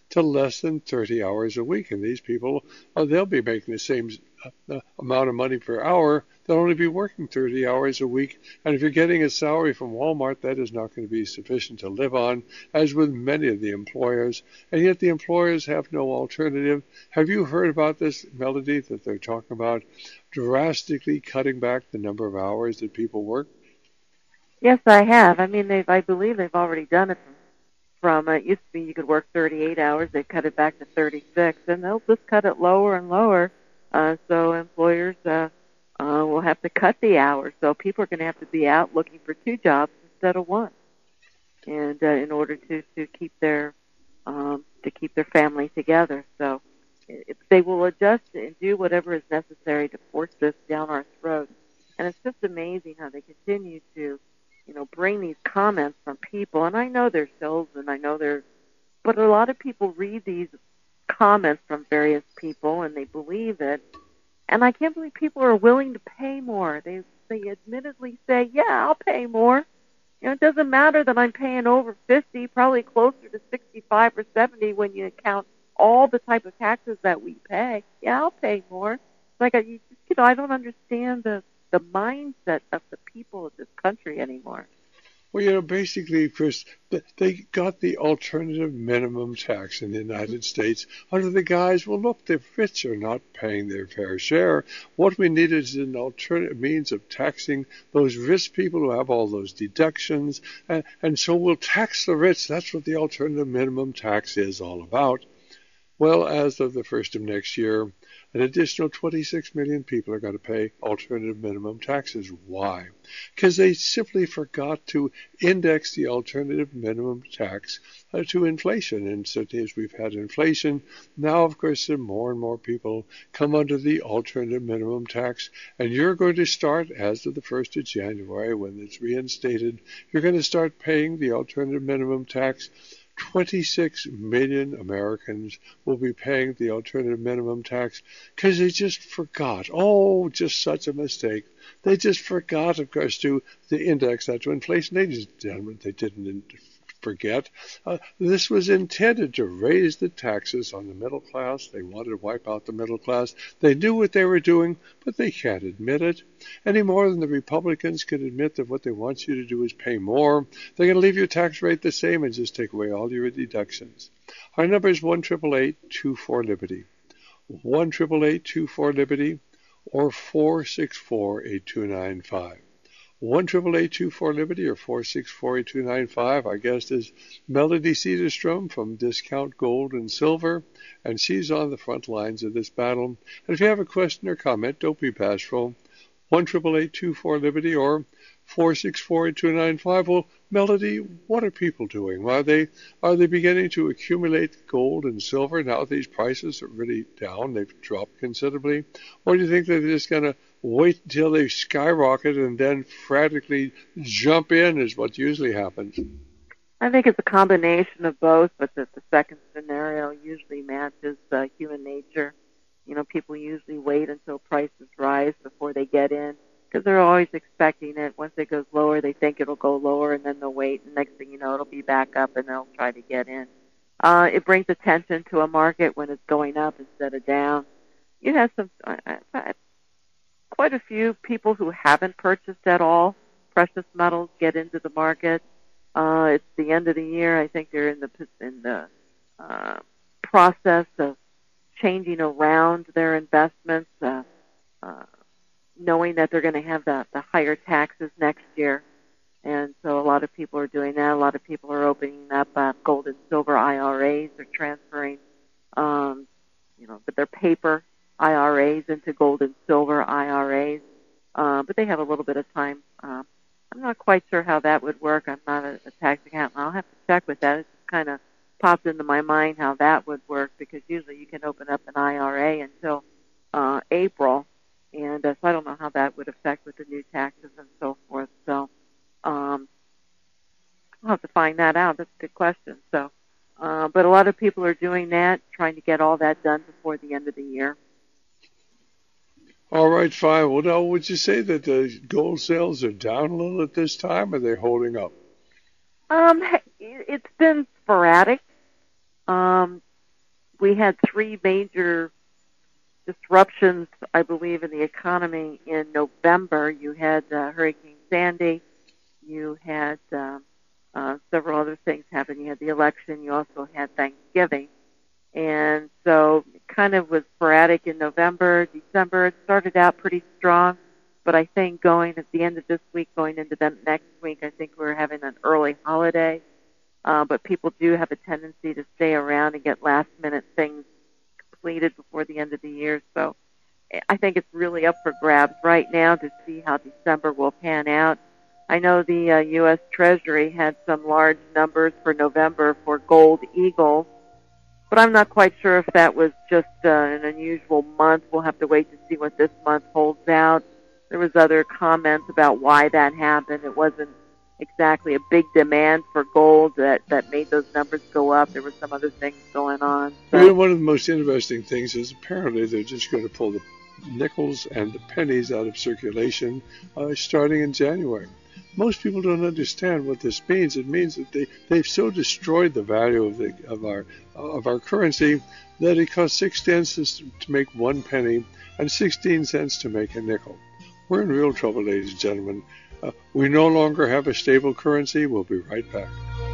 to less than 30 hours a week. And these people, they'll be making the same amount of money per hour. They'll only be working 30 hours a week. And if you're getting a salary from Walmart, that is not going to be sufficient to live on, as with many of the employers. And yet the employers have no alternative. Have you heard about this, Melody, that they're talking about drastically cutting back the number of hours that people work? Yes, I have. I mean, I believe they've already done it from it used to be you could work 38 hours. They cut it back to 36, and they'll just cut it lower and lower. So employers will have to cut the hours. So people are going to have to be out looking for 2 jobs instead of 1, and in order to keep their family together. So they will adjust and do whatever is necessary to force this down our throats. And it's just amazing how they continue to, bring these comments from people. And I know there's shows, and I know but a lot of people read these comments from various people and they believe it. And I can't believe people are willing to pay more. They admittedly say, yeah, I'll pay more. It doesn't matter that I'm paying over 50, probably closer to 65 or 70 when you count all the type of taxes that we pay. Yeah, I'll pay more. Like, I don't understand the mindset of the people of this country anymore. Well, basically, Chris, they got the alternative minimum tax in the United States under the guise, well, look, the rich are not paying their fair share. What we need is an alternative means of taxing those rich people who have all those deductions, and so we'll tax the rich. That's what the alternative minimum tax is all about. Well, as of the 1st of next year, an additional 26 million people are going to pay alternative minimum taxes. Why? Because they simply forgot to index the alternative minimum tax to inflation. And certainly as we've had inflation, now, of course, more and more people come under the alternative minimum tax. And you're going to start, as of the 1st of January, when it's reinstated, you're going to start paying the alternative minimum tax. 26 million Americans will be paying the alternative minimum tax because they just forgot. Oh, just such a mistake. They just forgot, of course, to index that to inflation. They didn't forget. This was intended to raise the taxes on the middle class. They wanted to wipe out the middle class. They knew what they were doing, but they can't admit it any more than the Republicans can admit that what they want you to do is pay more. They're going to leave your tax rate the same and just take away all your deductions. Our number is 1-888-24-LIBERTY. 1-888-24-LIBERTY or 464-8295. 1-888-24-LIBERTY or 464-8295. Our guest is Melody Cedarstrom from Discount Gold and Silver, and she's on the front lines of this battle. And if you have a question or comment, don't be bashful. 1-888-24-LIBERTY or 464-8295. Well, Melody, what are people doing? Are they beginning to accumulate gold and silver now these prices are really down? They've dropped considerably. Or do you think they're just going to wait until they skyrocket and then frantically jump in is what usually happens? I think it's a combination of both, but the second scenario usually matches human nature. People usually wait until prices rise before they get in because they're always expecting it. Once it goes lower, they think it'll go lower, and then they'll wait, and next thing you know, it'll be back up, and they'll try to get in. It brings attention to a market when it's going up instead of down. You have quite a few people who haven't purchased at all precious metals get into the market. It's the end of the year. I think they're in the process of changing around their investments, knowing that they're going to have the higher taxes next year. And so a lot of people are doing that. A lot of people are opening up gold and silver IRAs. They're transferring, but their paper IRAs into gold and silver IRAs. But they have a little bit of time. I'm not quite sure how that would work. I'm not a tax accountant. I'll have to check with that. It just kind of popped into my mind how that would work because usually you can open up an IRA until April. And so I don't know how that would affect with the new taxes and so forth. So I'll have to find that out. That's a good question. So, but a lot of people are doing that, trying to get all that done before the end of the year. All right, fine. Well, now, would you say that the gold sales are down a little at this time, or are they holding up? It's been sporadic. we had three major disruptions, I believe, in the economy in November. You had Hurricane Sandy. You had several other things happen. You had the election. You also had Thanksgiving. And so it kind of was sporadic in November. December, it started out pretty strong. But I think going at the end of this week, going into the next week, I think we're having an early holiday. But people do have a tendency to stay around and get last-minute things completed before the end of the year. So I think it's really up for grabs right now to see how December will pan out. I know the U.S. Treasury had some large numbers for November for gold eagles, but I'm not quite sure if that was just an unusual month. We'll have to wait to see what this month holds out. There was other comments about why that happened. It wasn't exactly a big demand for gold that made those numbers go up. There were some other things going on. So. One of the most interesting things is apparently they're just going to pull the nickels and the pennies out of circulation starting in January. Most people don't understand what this means. It means that they've so destroyed the value of our currency that it costs 6 cents to make 1 penny and 16 cents to make a nickel. We're in real trouble, ladies and gentlemen. We no longer have a stable currency. We'll be right back.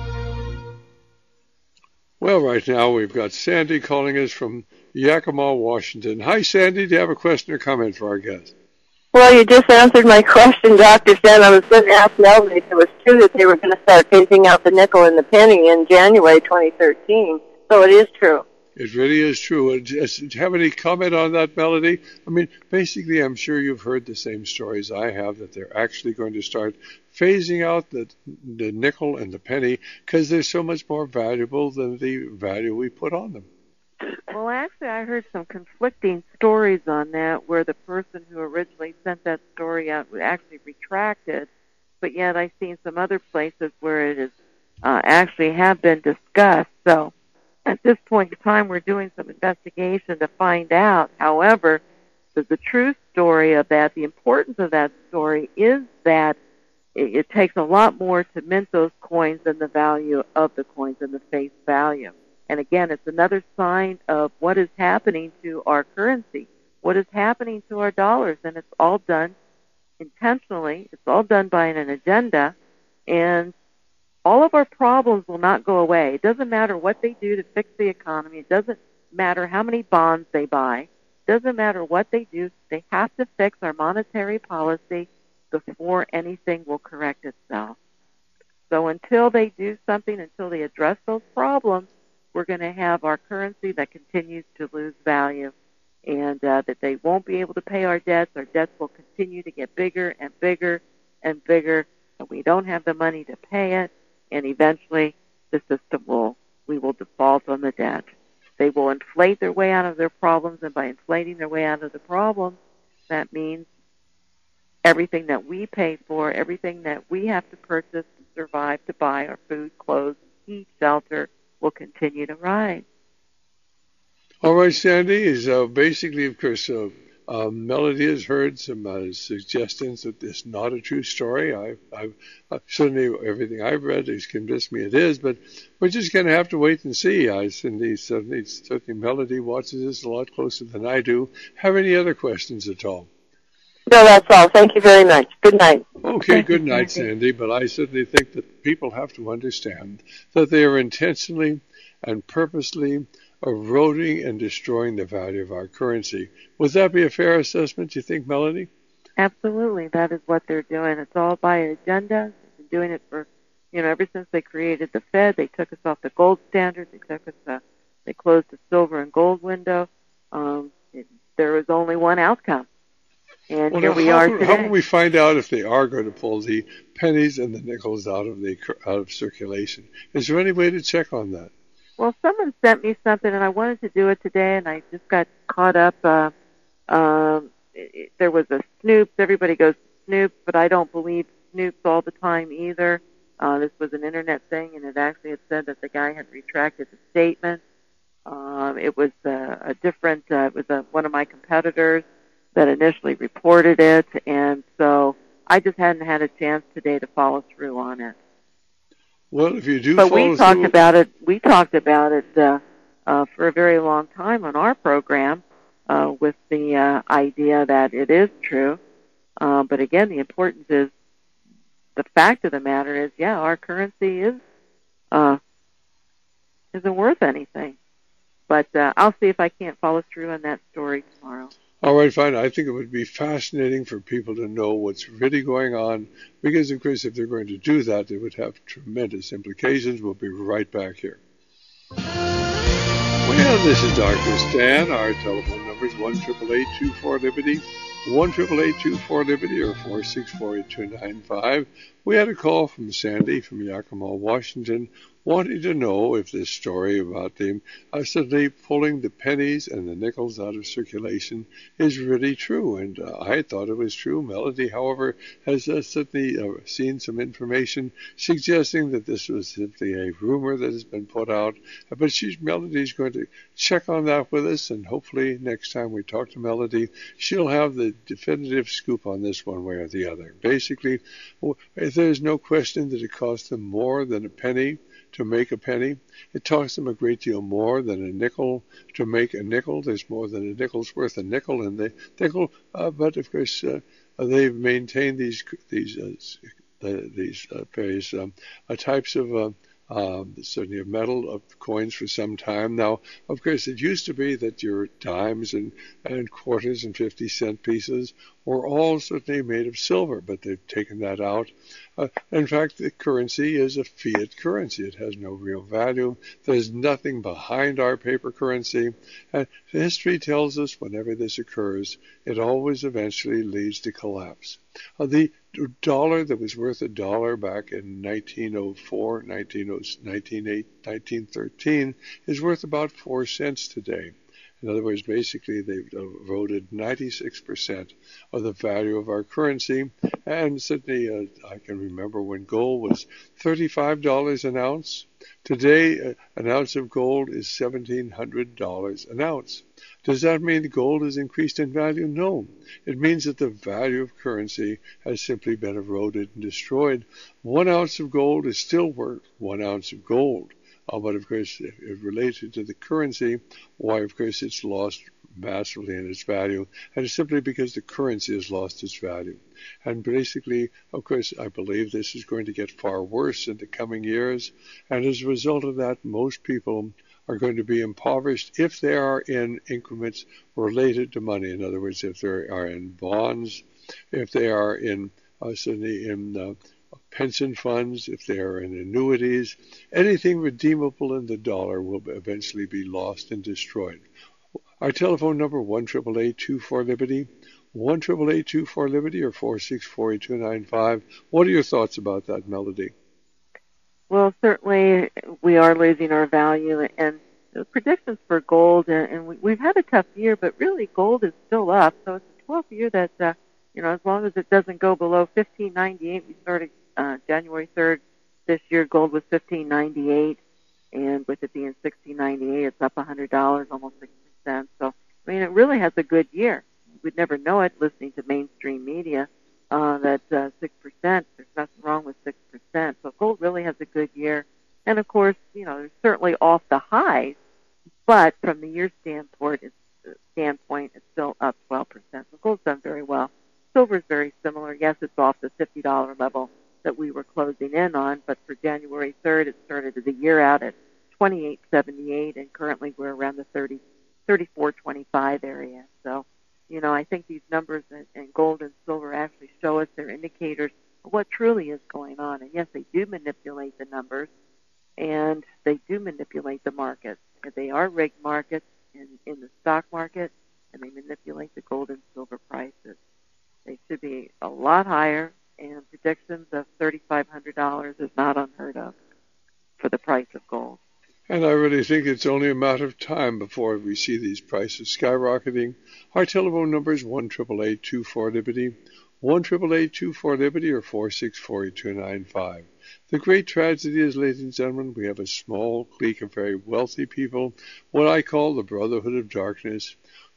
Well, right now we've got Sandy calling us from Yakima, Washington. Hi, Sandy. Do you have a question or comment for our guest? Well, you just answered my question, Dr. Stan. I was going to ask Melanie if it was true that they were going to start phasing out the nickel and the penny in January 2013. So it is true. It really is true. Do you have any comment on that, Melody? I mean, basically, I'm sure you've heard the same stories I have, that they're actually going to start phasing out the nickel and the penny because they're so much more valuable than the value we put on them. Well, actually, I heard some conflicting stories on that, where the person who originally sent that story out actually retracted, but yet I've seen some other places where it is actually have been discussed. So at this point in time, we're doing some investigation to find out. However, the true story of that, the importance of that story is that it takes a lot more to mint those coins than the value of the coins and the face value. And again, it's another sign of what is happening to our currency, what is happening to our dollars, and it's all done intentionally. It's all done by an agenda, and all of our problems will not go away. It doesn't matter what they do to fix the economy. It doesn't matter how many bonds they buy. It doesn't matter what they do. They have to fix our monetary policy before anything will correct itself. So until they do something, until they address those problems, we're going to have our currency that continues to lose value, and that they won't be able to pay our debts. Our debts will continue to get bigger and bigger and bigger, and we don't have the money to pay it, and eventually the system we will default on the debt. They will inflate their way out of their problems, and by inflating their way out of the problems, that means everything that we pay for, everything that we have to purchase to survive, to buy our food, clothes, heat, shelter, will continue to rise. All right, Sandy, is basically, of course, Melody has heard some suggestions that this is not a true story. I've certainly everything I've read has convinced me it is, but we're just going to have to wait and see. Certainly Melody watches this a lot closer than I do. Have any other questions at all? No, that's all. Thank you very much. Good night. Okay, good night, Sandy. But I certainly think that people have to understand that they are intentionally and purposely eroding and destroying the value of our currency. Would that be a fair assessment, do you think, Melanie? Absolutely. That is what they're doing. It's all by agenda. They've been doing it for, ever since they created the Fed. They took us off the gold standard. They closed the silver and gold window. There was only one outcome. And here we are today. How can we find out if they are going to pull the pennies and the nickels out of circulation? Is there any way to check on that? Well, someone sent me something, and I wanted to do it today, and I just got caught up. There was a Snoops. Everybody goes Snoops, but I don't believe Snoops all the time either. This was an internet thing, and it actually had said that the guy had retracted the statement. It was one of my competitors that initially reported it, and so I just hadn't had a chance today to follow through on it. Well, if you do, but we talked about it. We talked about it for a very long time on our program with the idea that it is true. But again, the importance is, the fact of the matter is, yeah, our currency isn't worth anything. But I'll see if I can't follow through on that story tomorrow. All right, fine. I think it would be fascinating for people to know what's really going on, because, of course, if they're going to do that, it would have tremendous implications. We'll be right back here. Well, this is Dr. Stan. Our telephone number is 1-888-24-LIBERTY, 1-888-24-LIBERTY, or 464-8295. We had a call from Sandy from Yakima, Washington, wanting to know if this story about them suddenly pulling the pennies and the nickels out of circulation is really true. And I thought it was true. Melody, however, has suddenly seen some information suggesting that this was simply a rumor that has been put out. But Melody's going to check on that with us, and hopefully next time we talk to Melody, she'll have the definitive scoop on this one way or the other. Basically, there's no question that it costs them more than a penny to make a penny. It costs them a great deal more than a nickel to make a nickel. There's more than a nickel's worth a nickel in the nickel, but of course they've maintained these various types of certainly of metal, of coins for some time now. Of course, it used to be that your dimes and quarters and 50-cent pieces were all certainly made of silver, but they've taken that out. In fact, the currency is a fiat currency. It has no real value. There's nothing behind our paper currency. And history tells us whenever this occurs, it always eventually leads to collapse. The dollar that was worth $1 back in 1904, 1913 is worth about 4 cents today. In other words, basically, they've eroded 96% of the value of our currency. And certainly, I can remember when gold was $35 an ounce. Today, an ounce of gold is $1,700 an ounce. Does that mean the gold has increased in value? No. It means that the value of currency has simply been eroded and destroyed. 1 ounce of gold is still worth 1 ounce of gold. But of course, if related to the currency, why, of course, it's lost massively in its value, and it's simply because the currency has lost its value. And basically, of course, I believe this is going to get far worse in the coming years, and as a result of that, most people are going to be impoverished if they are in increments related to money. In other words, if they are in bonds, if they are in certainly in pension funds, if they are in annuities, anything redeemable in the dollar will eventually be lost and destroyed. Our telephone number, 1-888-24-LIBERTY, 1-888-24-LIBERTY, or 464-8295. What are your thoughts about that, Melody? Well, certainly we are losing our value, and the predictions for gold, and we've had a tough year, but really gold is still up. So it's a 12th year that, as long as it doesn't go below $15.98, we started January 3rd this year, gold was $15.98, and with it being $16.98, it's up $100, almost 6%. So, it really has a good year. We'd never know it listening to mainstream media that 6%, there's nothing wrong with 6%. So gold really has a good year. And, of course, they're certainly off the highs, but from the year standpoint, it's still up 12%. So gold's done very well. Silver's very similar. Yes, it's off the $50 level that we were closing in on, but for January 3rd, it started the year out at $28.78, and currently we're around the $34.25 area. So, I think these numbers in gold and silver actually show us, they're indicators of what truly is going on. And yes, they do manipulate the numbers, and they do manipulate the markets. They are rigged markets in the stock market, and they manipulate the gold and silver prices. They should be a lot higher, and predictions of $3,500 is not unheard of for the price of gold. And I really think it's only a matter of time before we see these prices skyrocketing. Our telephone number is 1-888-24-LIBERTY, 1-888-24-LIBERTY, or 464-8295. The great tragedy is, ladies and gentlemen, we have a small clique of very wealthy people, what I call the Brotherhood of Darkness,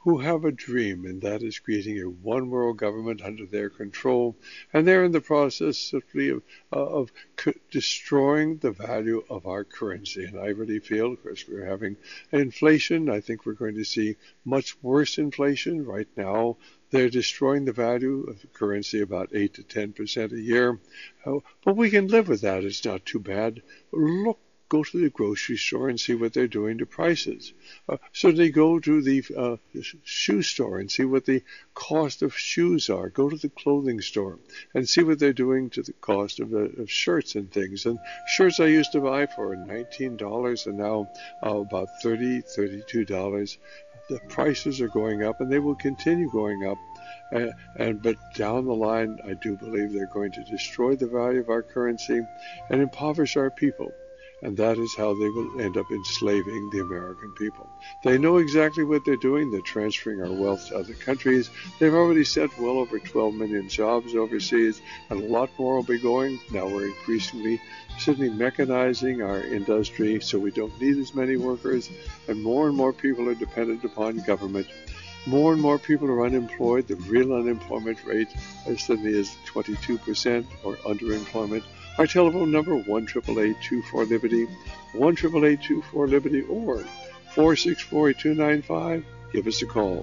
who have a dream, and that is creating a one-world government under their control, and they're in the process simply of destroying the value of our currency. And I really feel, of course, we're having inflation. I think we're going to see much worse inflation. Right now, they're destroying the value of the currency about 8 to 10% a year. But we can live with that. It's not too bad. Go to the grocery store and see what they're doing to prices. So they go to the shoe store and see what the cost of shoes are. Go to the clothing store and see what they're doing to the cost of shirts and things. And shirts I used to buy for $19 and now about $30, $32. The prices are going up, and they will continue going up. But down the line, I do believe they're going to destroy the value of our currency and impoverish our people. And that is how they will end up enslaving the American people. They know exactly what they're doing. They're transferring our wealth to other countries. They've already sent well over 12 million jobs overseas, and a lot more will be going. Now we're increasingly certainly mechanizing our industry so we don't need as many workers, and more people are dependent upon government. More and more people are unemployed. The real unemployment rate suddenly is 22% or underemployment. Our telephone number, 1-888-24-LIBERTY, 1-888-24-LIBERTY, or 464-8295. Give us a call.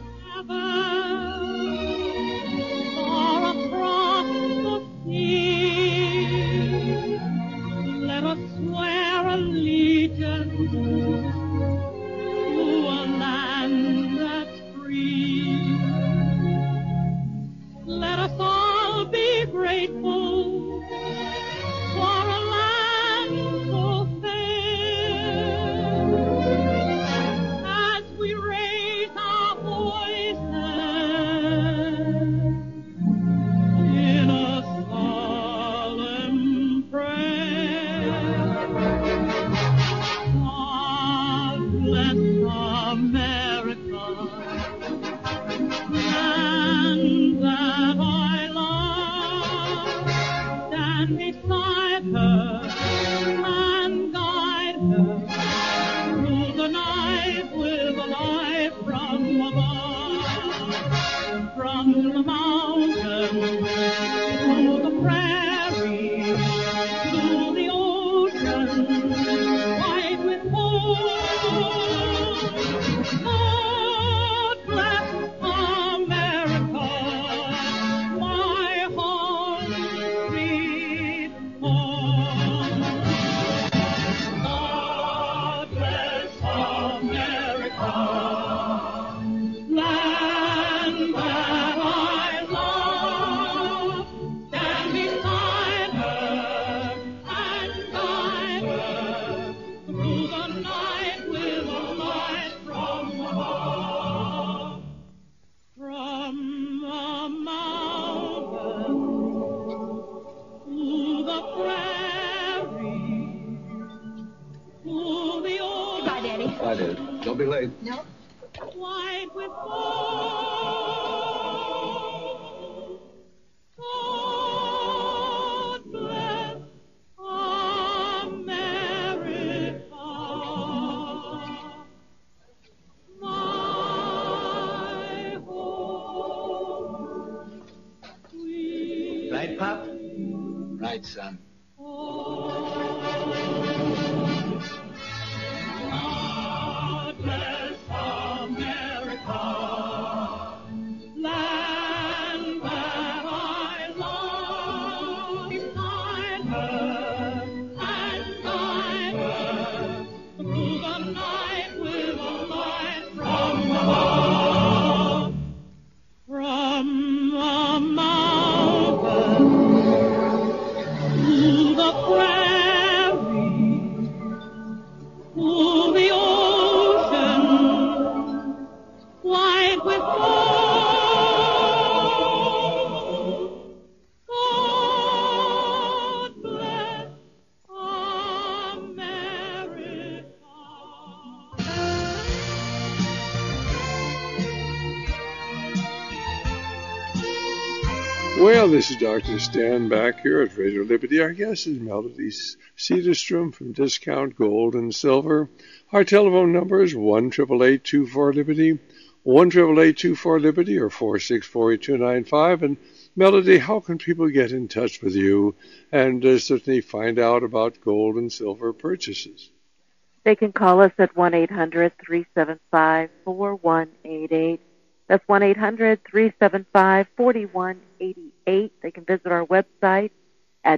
Let us swear allegiance to a land that's free. Let us all be grateful for a land so fair, as we raise our voices in a solemn prayer. God bless America, land that I love. Stand beside her and guide her through the night with a light from above. From the mountains to the prairie to the ocean, white with gold. God bless America, my home sweet home. God bless America, land that I love. Stand beside her and guide her through the night with a light from above. From the mountain to the prairie to the ocean. Bye, Daddy. Bye, Dad. Don't be late. No. White with gold. God bless America, my home sweet Right, Pop? Right, son. God bless America, land that I love. Beside her and guide her through the night with a light from above. From the mountain to the prairie to the ocean, white with gold. God bless America. Well, this is Dr. Stan back here at Radio Liberty. Our guest is Melody Cedarstrom from Discount Gold and Silver. Our telephone number is 1-888-24-LIBERTY, 1-888-24-LIBERTY or 464-8295. And Melody, how can people get in touch with you and certainly find out about gold and silver purchases? They can call us at 1-800-375-4188. That's 1-800-375-4188. They can visit our website at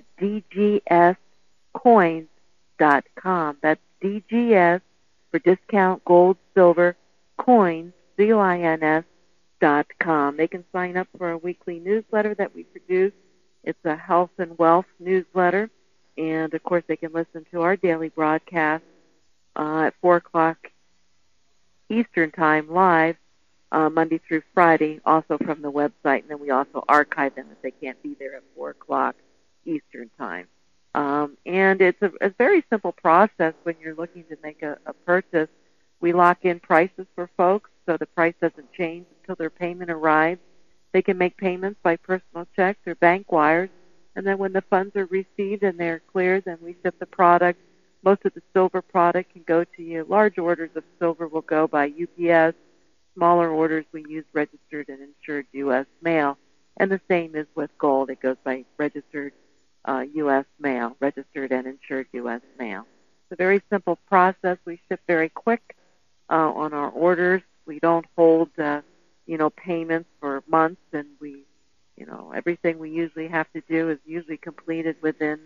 dgscoins.com. That's DGS for discount gold, silver, coins, COINS.com. They can sign up for a weekly newsletter that we produce. It's a health and wealth newsletter. And, of course, they can listen to our daily broadcast at 4 o'clock Eastern Time live, Monday through Friday, also from the website. And then we also archive them if they can't be there at 4 o'clock Eastern Time. And it's a very simple process when you're looking to make a purchase. We lock in prices for folks so the price doesn't change until their payment arrives. They can make payments by personal checks or bank wires. And then when the funds are received and they're cleared, then we ship the product. Most of the silver product can go to you. Large orders of silver will go by UPS. Smaller orders we use registered and insured U.S. mail. And the same is with gold. It goes by registered U.S. mail, registered and insured U.S. mail. It's a very simple process. We ship very quick on our orders. We don't hold, payments for months, and we, everything we usually have to do is usually completed within,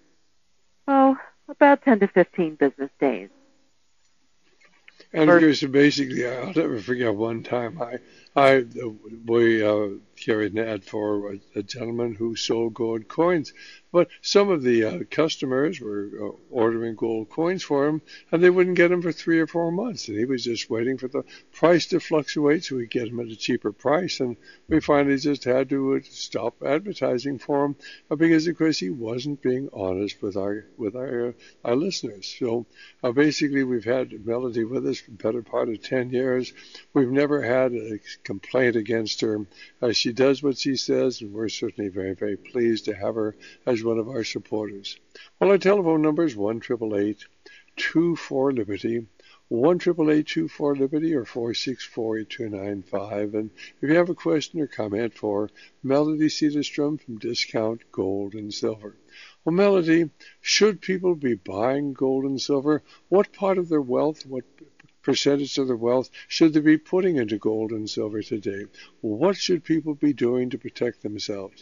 about 10 to 15 business days. And here's basically, I'll never forget one time we carried an ad for a gentleman who sold gold coins. But some of the customers were ordering gold coins for him, and they wouldn't get them for 3 or 4 months. And he was just waiting for the price to fluctuate so we'd get them at a cheaper price. And we finally just had to stop advertising for him because, of course, he wasn't being honest with our listeners. So basically, we've had Melody with us for the better part of 10 years. We've never had a complaint against her. She does what she says, and we're certainly very, very pleased to have her as one of our supporters. Well, our telephone number is 1-888-24-LIBERTY, 1-888-24-LIBERTY, or 464-8295. And if you have a question or comment for Melody Cedarstrom from Discount Gold and Silver. Well, Melody, should people be buying gold and silver? What part of their wealth, what percentage of their wealth should they be putting into gold and silver today? What should people be doing to protect themselves?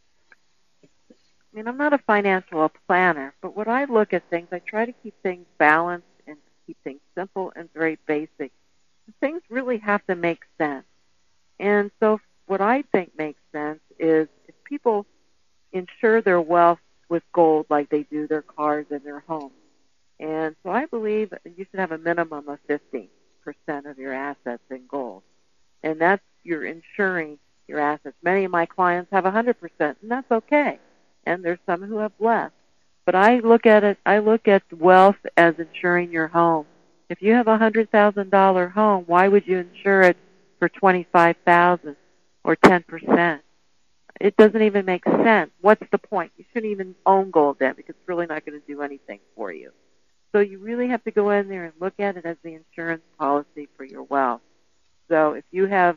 I'm not a financial planner, but when I look at things, I try to keep things balanced and keep things simple and very basic. Things really have to make sense. And so what I think makes sense is if people insure their wealth with gold like they do their cars and their homes. And so I believe you should have a minimum of 50% of your assets in gold. And that's you're insuring your assets. Many of my clients have 100%, and that's okay. And there's some who have less. But I look at wealth as insuring your home. If you have a $100,000 home, why would you insure it for $25,000 or 10%? It doesn't even make sense. What's the point? You shouldn't even own gold then because it's really not going to do anything for you. So you really have to go in there and look at it as the insurance policy for your wealth. So if you have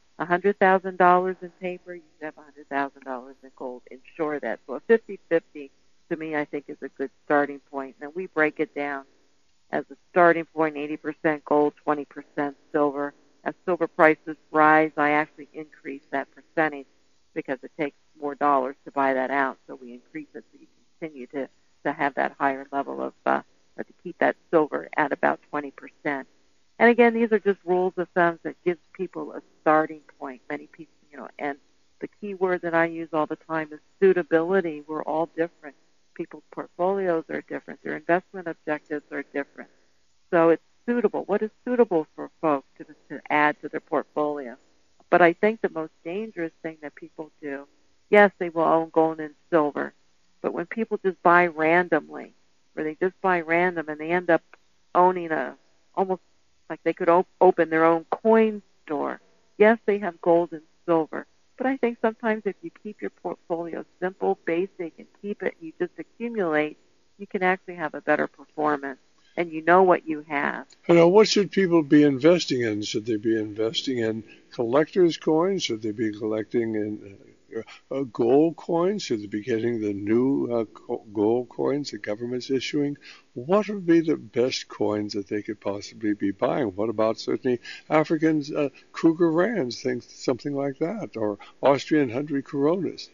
$100,000 in paper, you should have $100,000 in gold. Insure that. So a 50-50 to me, I think, is a good starting point. And we break it down as a starting point, 80% gold, 20% silver. As silver prices rise, I actually increase that percentage because it takes more dollars to buy that out. So we increase it so you continue to have that higher level of, to keep that silver at about 20%. And again, these are just rules of thumb that gives people a starting point. Many people, and the key word that I use all the time is suitability. We're all different. People's portfolios are different. Their investment objectives are different. So it's suitable. What is suitable for folks to add to their portfolio? But I think the most dangerous thing that people do, yes, they will own gold and silver, but when people just buy randomly, where they just buy random and they end up owning almost like they could open their own coin store. Yes, they have gold and silver, but I think sometimes if you keep your portfolio simple, basic, and keep it, you just accumulate, you can actually have a better performance. and you know what you have. Now, what should people be investing in? Should they be investing in collector's coins? Should they be collecting in gold coins? Should they be getting the new gold coins the government's issuing? What would be the best coins that they could possibly be buying? What about certainly African Kruger Rands, things, something like that, or Austrian 100 Coronas?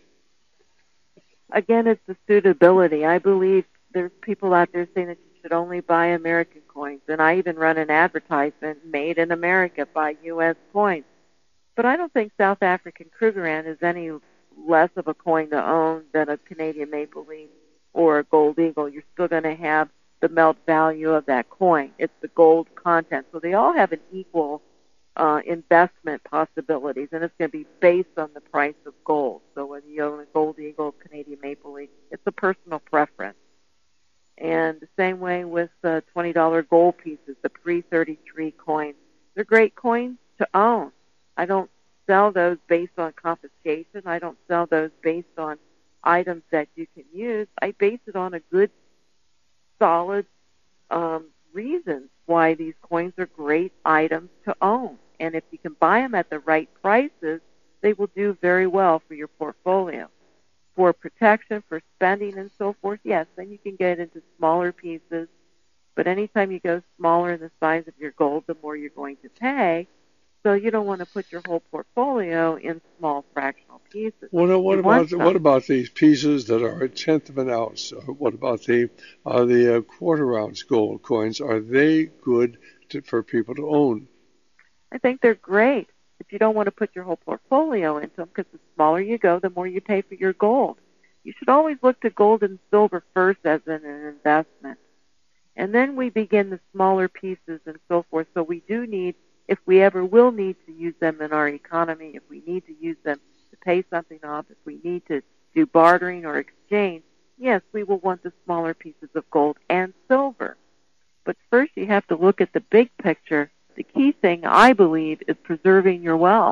Again, it's the suitability. I believe there's people out there saying that you should only buy American coins, and I even run an advertisement, made in America, buy U.S. coins. But I don't think South African Krugerrand is any less of a coin to own than a Canadian Maple Leaf or a Gold Eagle. You're still going to have the melt value of that coin. It's the gold content. So they all have an equal investment possibilities, and it's going to be based on the price of gold. So whether you own a Gold Eagle, Canadian Maple Leaf, it's a personal preference. And the same way with $20 gold pieces, the pre-33 coins. They're great coins to own. I don't sell those based on confiscation. I don't sell those based on items that you can use. I base it on a good, solid reasons why these coins are great items to own. And if you can buy them at the right prices, they will do very well for your portfolio. For protection, for spending, and so forth, yes, then you can get into smaller pieces. But anytime you go smaller in the size of your gold, the more you're going to pay. So you don't want to put your whole portfolio in small fractional pieces. What about these pieces that are a tenth of an ounce? What about the quarter ounce gold coins? Are they good for people to own? I think they're great, but you don't want to put your whole portfolio into them, because the smaller you go, the more you pay for your gold. You should always look to gold and silver first as an investment. And then we begin the smaller pieces and so forth. So we do need, if we ever will need to use them in our economy, if we need to use them to pay something off, if we need to do bartering or exchange, yes, we will want the smaller pieces of gold and silver. But first you have to look at the big picture. The key thing, I believe, is preserving your wealth,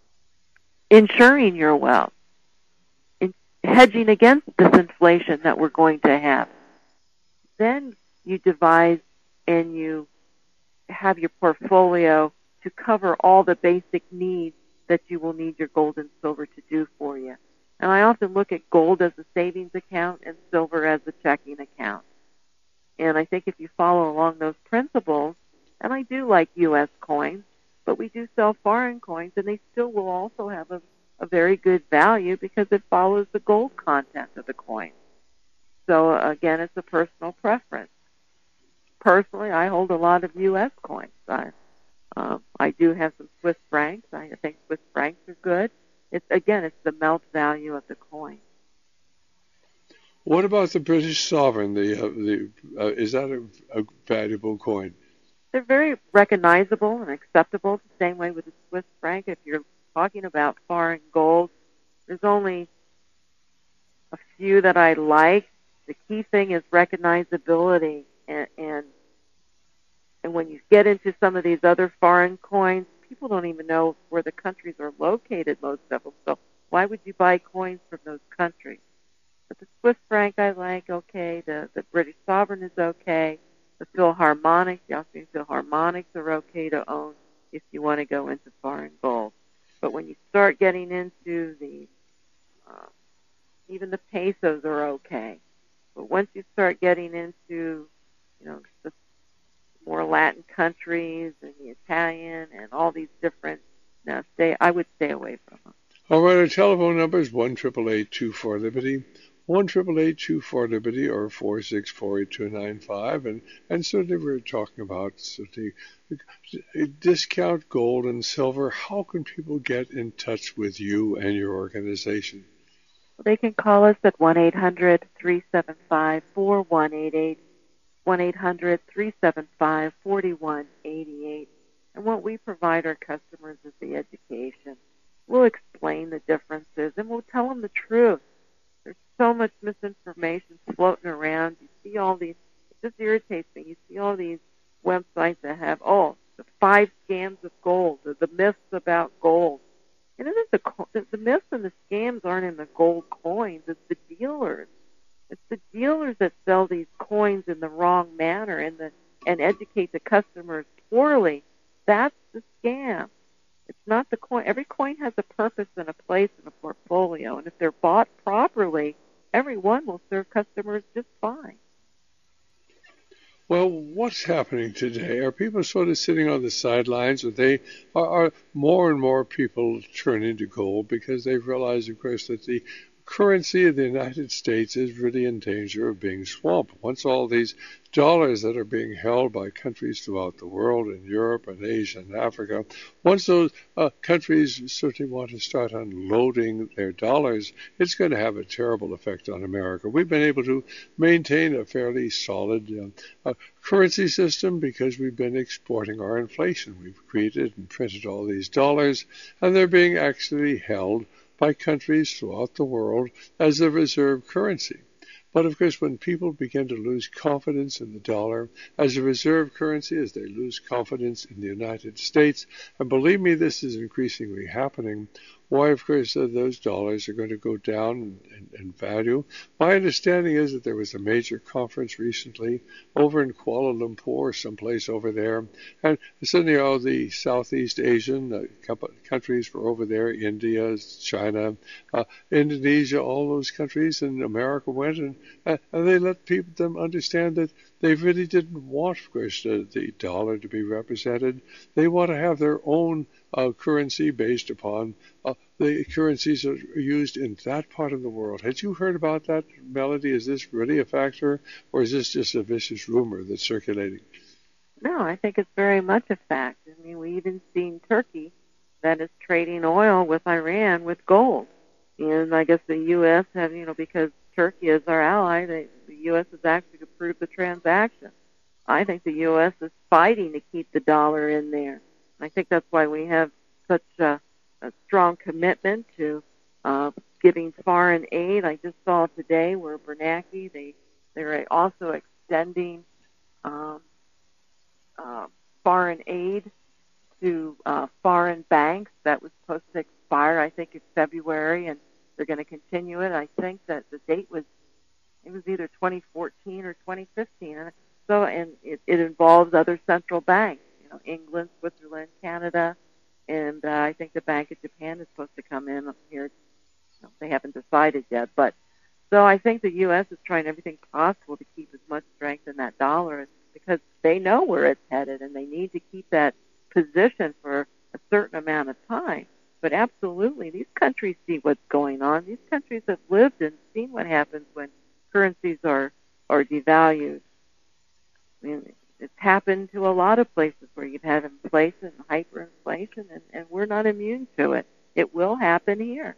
insuring your wealth, hedging against this inflation that we're going to have. Then you devise and you have your portfolio to cover all the basic needs that you will need your gold and silver to do for you. And I often look at gold as a savings account and silver as a checking account. And I think if you follow along those principles, and I do like U.S. coins, but we do sell foreign coins, and they still will also have a very good value because it follows the gold content of the coin. So, again, it's a personal preference. Personally, I hold a lot of U.S. coins. I do have some Swiss francs. I think Swiss francs are good. It's the melt value of the coin. What about the British sovereign? Is that a valuable coin? They're very recognizable and acceptable. The same way with the Swiss franc. If you're talking about foreign gold, there's only a few that I like. The key thing is recognizability, and when you get into some of these other foreign coins, people don't even know where the countries are located, most of them. So why would you buy coins from those countries? But the Swiss franc I like, okay. The British sovereign is okay. The Philharmonics, the Austrian Philharmonics are okay to own if you want to go into foreign gold. But when you start getting into the, even the pesos are okay. But once you start getting into, the more Latin countries and the Italian and all these different, I would stay away from them. All right, our telephone number is 1-888-24-LIBERTY. 1-888-24-LIBERTY or 464-8295. And certainly we're talking about discount gold and silver. How can people get in touch with you and your organization? They can call us at 1-800-375-4188, 1-800-375-4188. And what we provide our customers is the education. We'll explain the differences, and we'll tell them the truth. There's so much misinformation floating around. You see all these, it just irritates me. You see all these websites that have, the 5 scams of gold, or the myths about gold. And it isn't the myths and the scams aren't in the gold coins. It's the dealers. It's the dealers that sell these coins in the wrong manner, and the and educate the customers poorly, that's the scam. It's not the coin. Every coin has a purpose and a place in a portfolio, and if they're bought properly, every one will serve customers just fine. Well, what's happening today? Are people sort of sitting on the sidelines, or are more and more people turning to gold because they've realized, of course, that the currency of the United States is really in danger of being swamped. Once all these dollars that are being held by countries throughout the world, in Europe and Asia and Africa, once those countries certainly want to start unloading their dollars, it's going to have a terrible effect on America. We've been able to maintain a fairly solid currency system because we've been exporting our inflation. We've created and printed all these dollars, and they're being actually held by countries throughout the world as a reserve currency. But of course, when people begin to lose confidence in the dollar as a reserve currency, as they lose confidence in the United States, and believe me, this is increasingly happening, why, of course, those dollars are going to go down in value. My understanding is that there was a major conference recently over in Kuala Lumpur, someplace over there, and suddenly all the Southeast Asian countries were over there, India, China, Indonesia, all those countries, and America went, and they let them understand that they really didn't want, of course, the dollar to be represented. They want to have their own currency based upon the currencies that are used in that part of the world. Had you heard about that, Melody? Is this really a factor, or is this just a vicious rumor that's circulating? No, I think it's very much a fact. I mean, we even seen Turkey that is trading oil with Iran with gold. And I guess the U.S. have, because Turkey is our ally, the U.S. has actually approved the transaction. I think the U.S. is fighting to keep the dollar in there. I think that's why we have such a strong commitment to giving foreign aid. I just saw today where Bernanke, they're also extending foreign aid to foreign banks. That was supposed to expire, I think, in February, and they're going to continue it. I think that the date was either 2014 or 2015. And it involves other central banks, England, Switzerland, Canada, and I think the Bank of Japan is supposed to come in here. They haven't decided yet, but so I think the U.S. is trying everything possible to keep as much strength in that dollar because they know where it's headed and they need to keep that position for a certain amount of time. But absolutely, these countries see what's going on. These countries have lived and seen what happens when currencies are devalued. I mean, it's happened to a lot of places where you've had inflation, hyperinflation, and we're not immune to it. It will happen here.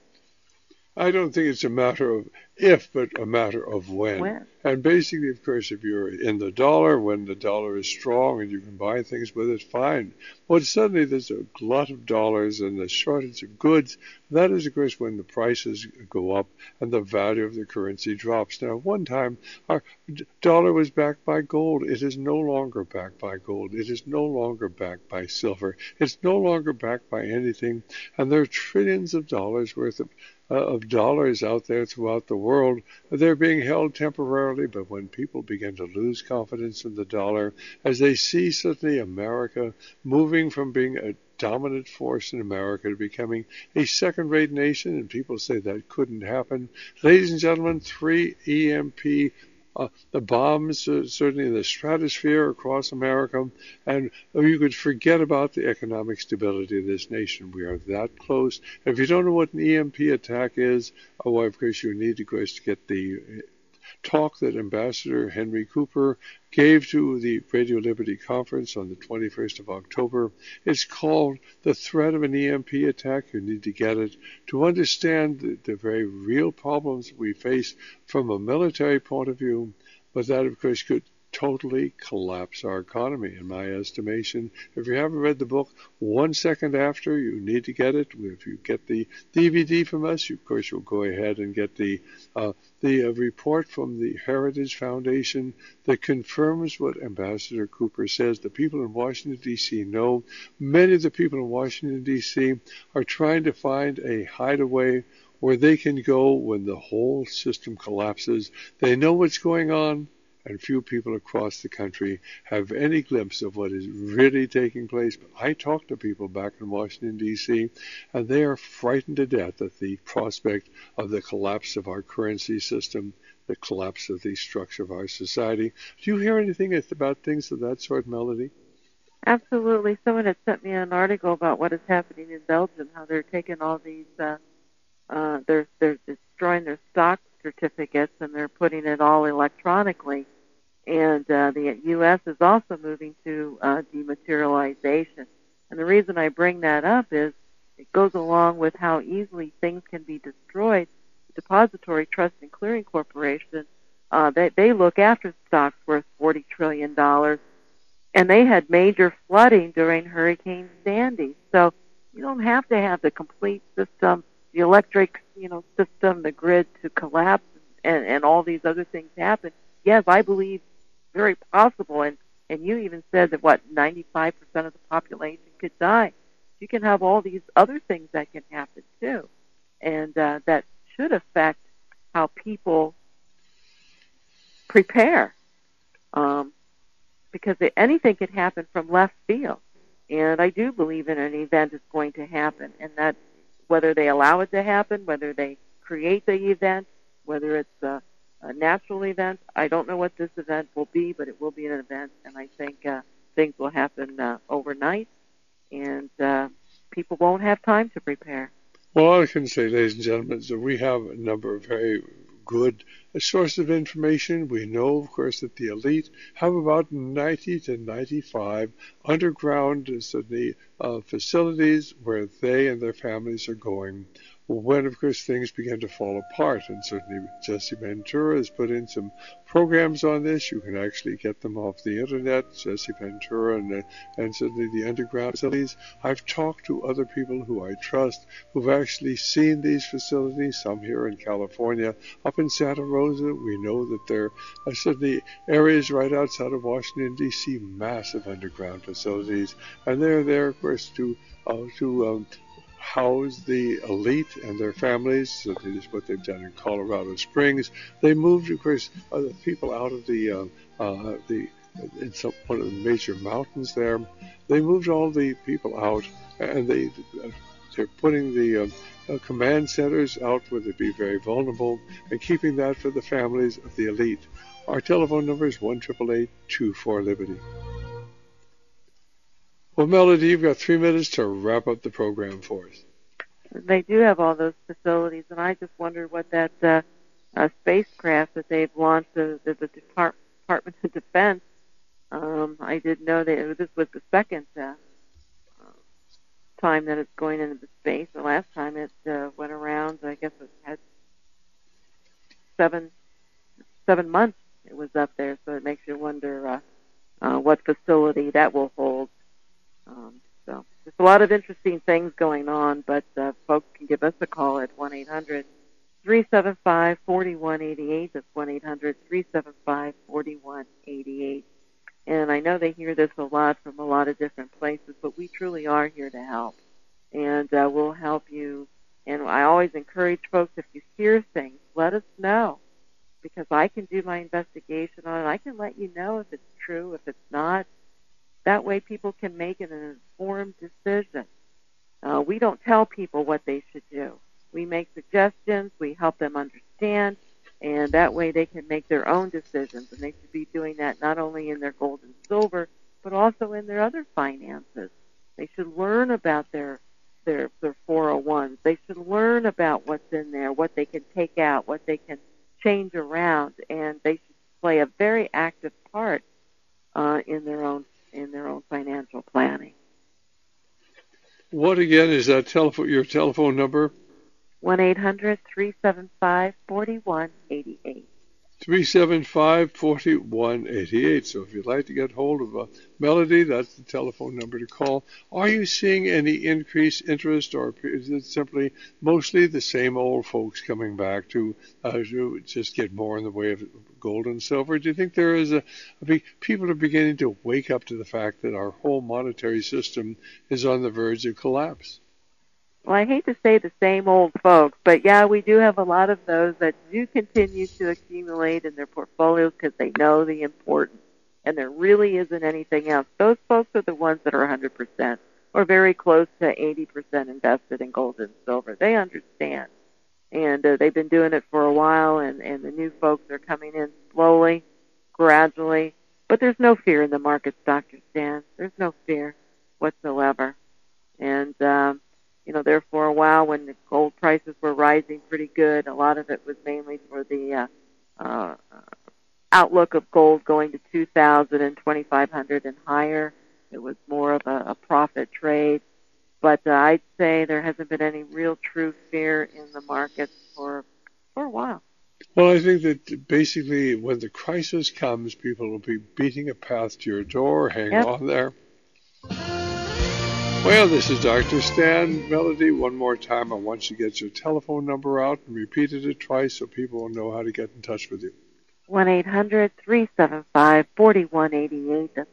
I don't think it's a matter of if, but a matter of when. And basically, of course, if you're in the dollar, when the dollar is strong and you can buy things with it, fine. But suddenly there's a glut of dollars and a shortage of goods. That is, of course, when the prices go up and the value of the currency drops. Now, one time, our dollar was backed by gold. It is no longer backed by gold. It is no longer backed by silver. It's no longer backed by anything. And there are trillions of dollars worth of dollars out there throughout the world. They're being held temporarily, but when people begin to lose confidence in the dollar, as they see suddenly America moving from being a dominant force in America to becoming a second-rate nation, and people say that couldn't happen. Ladies and gentlemen, 3 EMP the bombs, certainly in the stratosphere across America, and you could forget about the economic stability of this nation. We are that close. If you don't know what an EMP attack is, of course, you need, of course, to get the talk that Ambassador Henry Cooper gave to the Radio Liberty Conference on the 21st of October. It's called The Threat of an EMP Attack. You need to get it to understand the very real problems we face from a military point of view, but that, of course, could totally collapse our economy, in my estimation. If you haven't read the book, 1 second after, you need to get it. If you get the DVD from us, of course, you'll go ahead and get the report from the Heritage Foundation that confirms what Ambassador Cooper says. The people in Washington, D.C. know. Many of the people in Washington, D.C. are trying to find a hideaway where they can go when the whole system collapses. They know what's going on, and few people across the country have any glimpse of what is really taking place. But I talk to people back in Washington, D.C., and they are frightened to death at the prospect of the collapse of our currency system, the collapse of the structure of our society. Do you hear anything about things of that sort, Melody? Absolutely. Someone had sent me an article about what is happening in Belgium, how they're taking all these, they're destroying their stock certificates and they're putting it all electronically. And the U.S. is also moving to dematerialization. And the reason I bring that up is it goes along with how easily things can be destroyed. Depository Trust and Clearing Corporation, they look after stocks worth $40 trillion. And they had major flooding during Hurricane Sandy. So you don't have to have the complete system, the electric, system, the grid to collapse and all these other things happen. Yes, I believe very possible. And you even said that, 95% of the population could die. You can have all these other things that can happen too. And that should affect how people prepare. Because anything can happen from left field. And I do believe in an event is going to happen, and that whether they allow it to happen, whether they create the event, whether it's a natural event, I don't know what this event will be, but it will be an event, and I think things will happen overnight, and people won't have time to prepare. Well, all I can say, ladies and gentlemen, is that we have a number of very good sources of information. We know, of course, that the elite have about 90 to 95 underground facilities where they and their families are going when, of course, things begin to fall apart. And certainly Jesse Ventura has put in some programs on this. You can actually get them off the internet, Jesse Ventura and certainly the underground facilities. I've talked to other people who I trust who've actually seen these facilities, some here in California. Up in Santa Rosa, we know that there are certainly areas right outside of Washington, D.C., massive underground facilities. And they're there, of course, to house the elite and their families. So that is what they've done in Colorado Springs. They moved, of course, the people out of one of the major mountains there. They moved all the people out, and they're putting the command centers out where they'd be very vulnerable, and keeping that for the families of the elite. Our telephone number is 1-888-24-LIBERTY. Well, Melody, you've got 3 minutes to wrap up the program for us. They do have all those facilities, and I just wondered what that spacecraft that they've launched, the Department of Defense, I didn't know that this was the second time that it's going into space. The last time it went around, I guess it had 7 months it was up there, so it makes you wonder what facility that will hold. So there's a lot of interesting things going on, but folks can give us a call at 1-800-375-4188. That's 1-800-375-4188. And I know they hear this a lot from a lot of different places, but we truly are here to help. And we'll help you. And I always encourage folks, if you hear things, let us know, because I can do my investigation on it. I can let you know if it's true, if it's not. That way people can make an informed decision. We don't tell people what they should do. We make suggestions. We help them understand. And that way they can make their own decisions. And they should be doing that not only in their gold and silver, but also in their other finances. They should learn about their 401s. They should learn about what's in there, what they can take out, what they can change around. And they should play a very active part in their own financial planning. What again is that your telephone number? 1-800-375-4188. 375-4188. So if you'd like to get hold of Melody, that's the telephone number to call. Are you seeing any increased interest, or is it simply mostly the same old folks coming back to just get more in the way of gold and silver? Do you think there is people are beginning to wake up to the fact that our whole monetary system is on the verge of collapse? Well, I hate to say the same old folks, but yeah, we do have a lot of those that do continue to accumulate in their portfolios because they know the importance, and there really isn't anything else. Those folks are the ones that are 100% or very close to 80% invested in gold and silver. They understand, and they've been doing it for a while, and the new folks are coming in slowly, gradually, but there's no fear in the markets, Dr. Stan. There's no fear whatsoever. And, there for a while when the gold prices were rising pretty good, a lot of it was mainly for the outlook of gold going to 2,000 and 2,500 and higher. It was more of a profit trade. But I'd say there hasn't been any real true fear in the markets for a while. Well, I think that basically when the crisis comes, people will be beating a path to your door. Hang on there. Well, this is Dr. Stan. Melody, one more time, I want you to get your telephone number out and repeat it twice so people will know how to get in touch with you. 1-800-375-4188. That's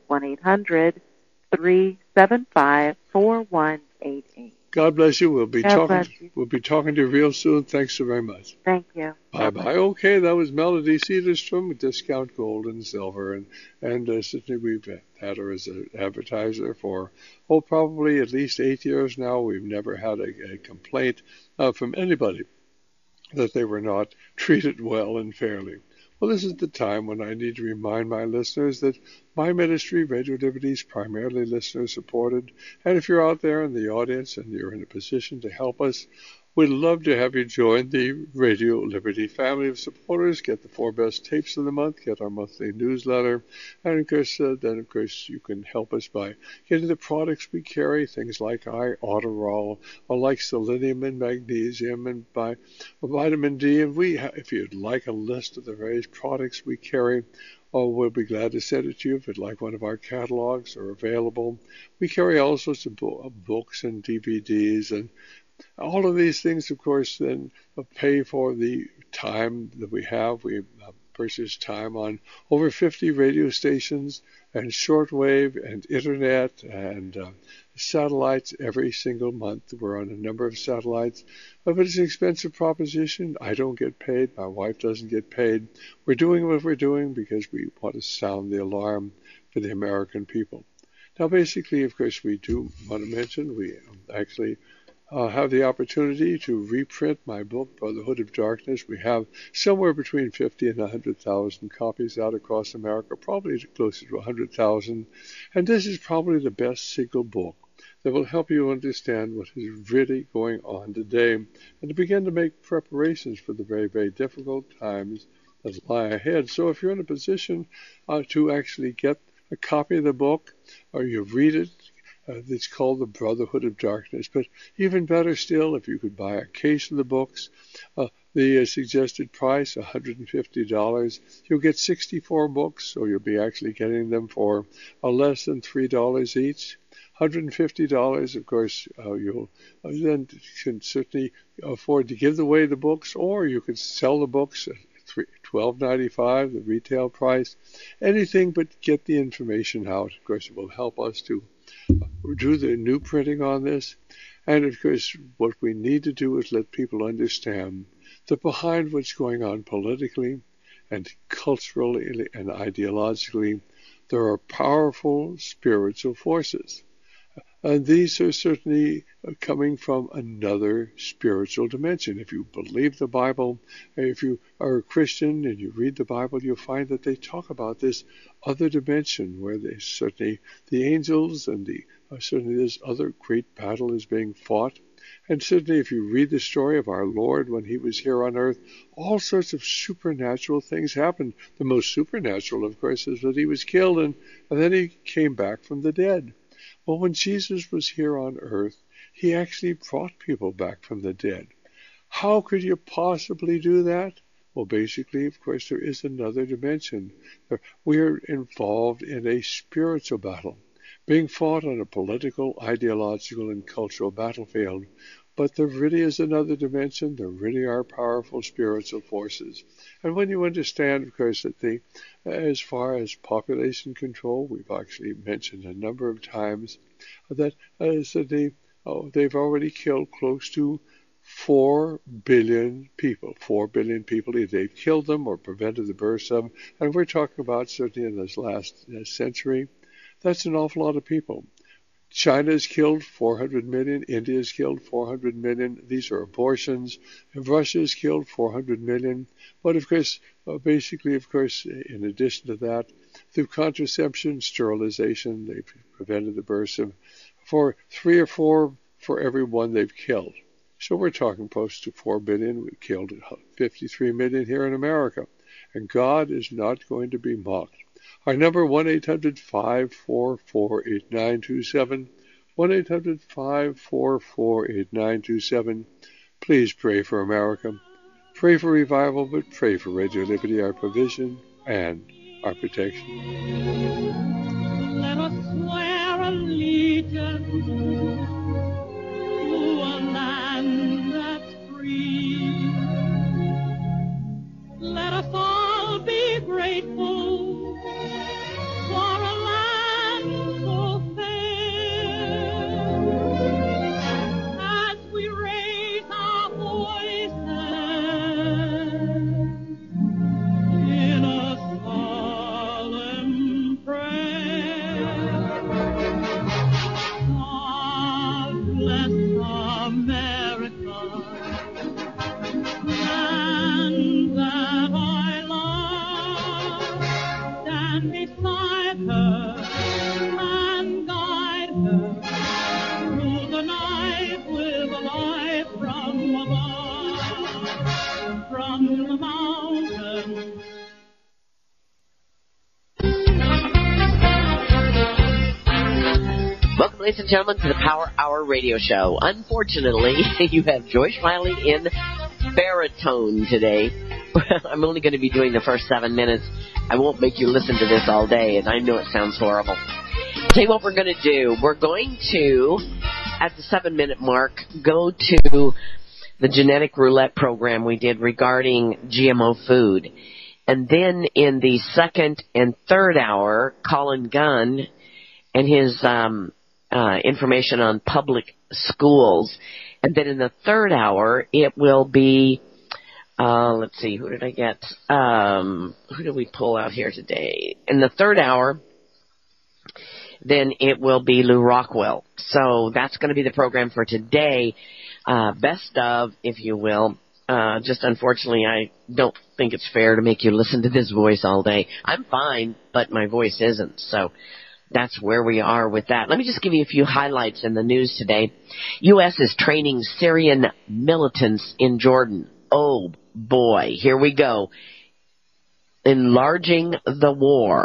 1-800-375-4188. God bless you. We'll be talking to you real soon. Thanks so very much. Thank you. Bye-bye. Okay, that was Melody Cedarstrom with Discount Gold and Silver. And certainly we've had her as an advertiser for, probably at least 8 years now. We've never had a complaint from anybody that they were not treated well and fairly. Well, this is the time when I need to remind my listeners that my ministry, Radio Liberty, is primarily listener-supported. And if you're out there in the audience and you're in a position to help us, we'd love to have you join the Radio Liberty family of supporters. Get the 4 best tapes of the month, get our monthly newsletter, and of course, you can help us by getting the products we carry, things like Ioterol, or like selenium and magnesium, and by vitamin D. And if you'd like a list of the various products we carry, we'll be glad to send it to you if you'd like one of our catalogs are available. We carry all sorts of books and DVDs, and all of these things, of course, then pay for the time that we have. We purchase time on over 50 radio stations and shortwave and internet and satellites every single month. We're on a number of satellites. But it's an expensive proposition. I don't get paid. My wife doesn't get paid. We're doing what we're doing because we want to sound the alarm for the American people. Now, basically, of course, we do want to mention we actually have the opportunity to reprint my book, Brotherhood of Darkness. We have somewhere between 50 and 100,000 copies out across America, probably closer to 100,000. And this is probably the best single book that will help you understand what is really going on today and to begin to make preparations for the very, very difficult times that lie ahead. So if you're in a position to actually get a copy of the book or you read it, it's called The Brotherhood of Darkness. But even better still, if you could buy a case of the books, the suggested price, $150, you'll get 64 books, so you'll be actually getting them for less than $3 each. $150, of course, you'll then can certainly afford to give away the books, or you could sell the books at $12.95, the retail price. Anything but get the information out. Of course, it will help us to do the new printing on this. And of course, what we need to do is let people understand that behind what's going on politically and culturally and ideologically, there are powerful spiritual forces. And these are certainly coming from another spiritual dimension. If you believe the Bible, if you are a Christian and you read the Bible, you'll find that they talk about this other dimension where they certainly the angels and certainly this other great battle is being fought. And certainly if you read the story of our Lord when he was here on earth, all sorts of supernatural things happened. The most supernatural, of course, is that he was killed and then he came back from the dead. Well, when Jesus was here on earth, he actually brought people back from the dead. How could you possibly do that? Well, basically, of course, there is another dimension. We are involved in a spiritual battle, being fought on a political, ideological, and cultural battlefield. But there really is another dimension. There really are powerful spiritual forces. And when you understand, of course, that as far as population control, we've actually mentioned a number of times that they've already killed close to 4 billion people. 4 billion people, they've killed them or prevented the birth of them. And we're talking about certainly in this last century. That's an awful lot of people. China has killed 400 million. India has killed 400 million. These are abortions. And Russia has killed 400 million. But of course, basically, in addition to that, through contraception, sterilization, they've prevented the birth of 3 or 4 for every one they've killed. So we're talking close to 4 billion. We killed 53 million here in America. And God is not going to be mocked. Our number, 1-800-544-8927, 1-800-544-8927. Please pray for America. Pray for revival, but pray for Radio Liberty, our provision and our protection. Let us swear allegiance to a land that's free. Let us all be grateful for a land so fair. As we raise our voices in a solemn prayer, God bless America, land that I love. Stand beside her and guide her through the night with a light from above, from the mountains. Welcome, ladies and gentlemen, to the Power Hour Radio Show. Unfortunately, you have Joy Smiley in baritone today. I'm only going to be doing the first 7 minutes. I won't make you listen to this all day, and I know it sounds horrible. Tell you what we're going to do. We're going to, at the 7-minute mark, go to the genetic roulette program we did regarding GMO food. And then in the second and third hour, Colin Gunn and his information on public schools. And then in the third hour, it will be, let's see, who did I get? Who did we pull out here today? In the third hour, then it will be Lou Rockwell. So that's going to be the program for today. Best of, if you will. Just unfortunately, I don't think it's fair to make you listen to this voice all day. I'm fine, but my voice isn't. So that's where we are with that. Let me just give you a few highlights in the news today. U.S. is training Syrian militants in Jordan. Oh, boy. Here we go. Enlarging the war.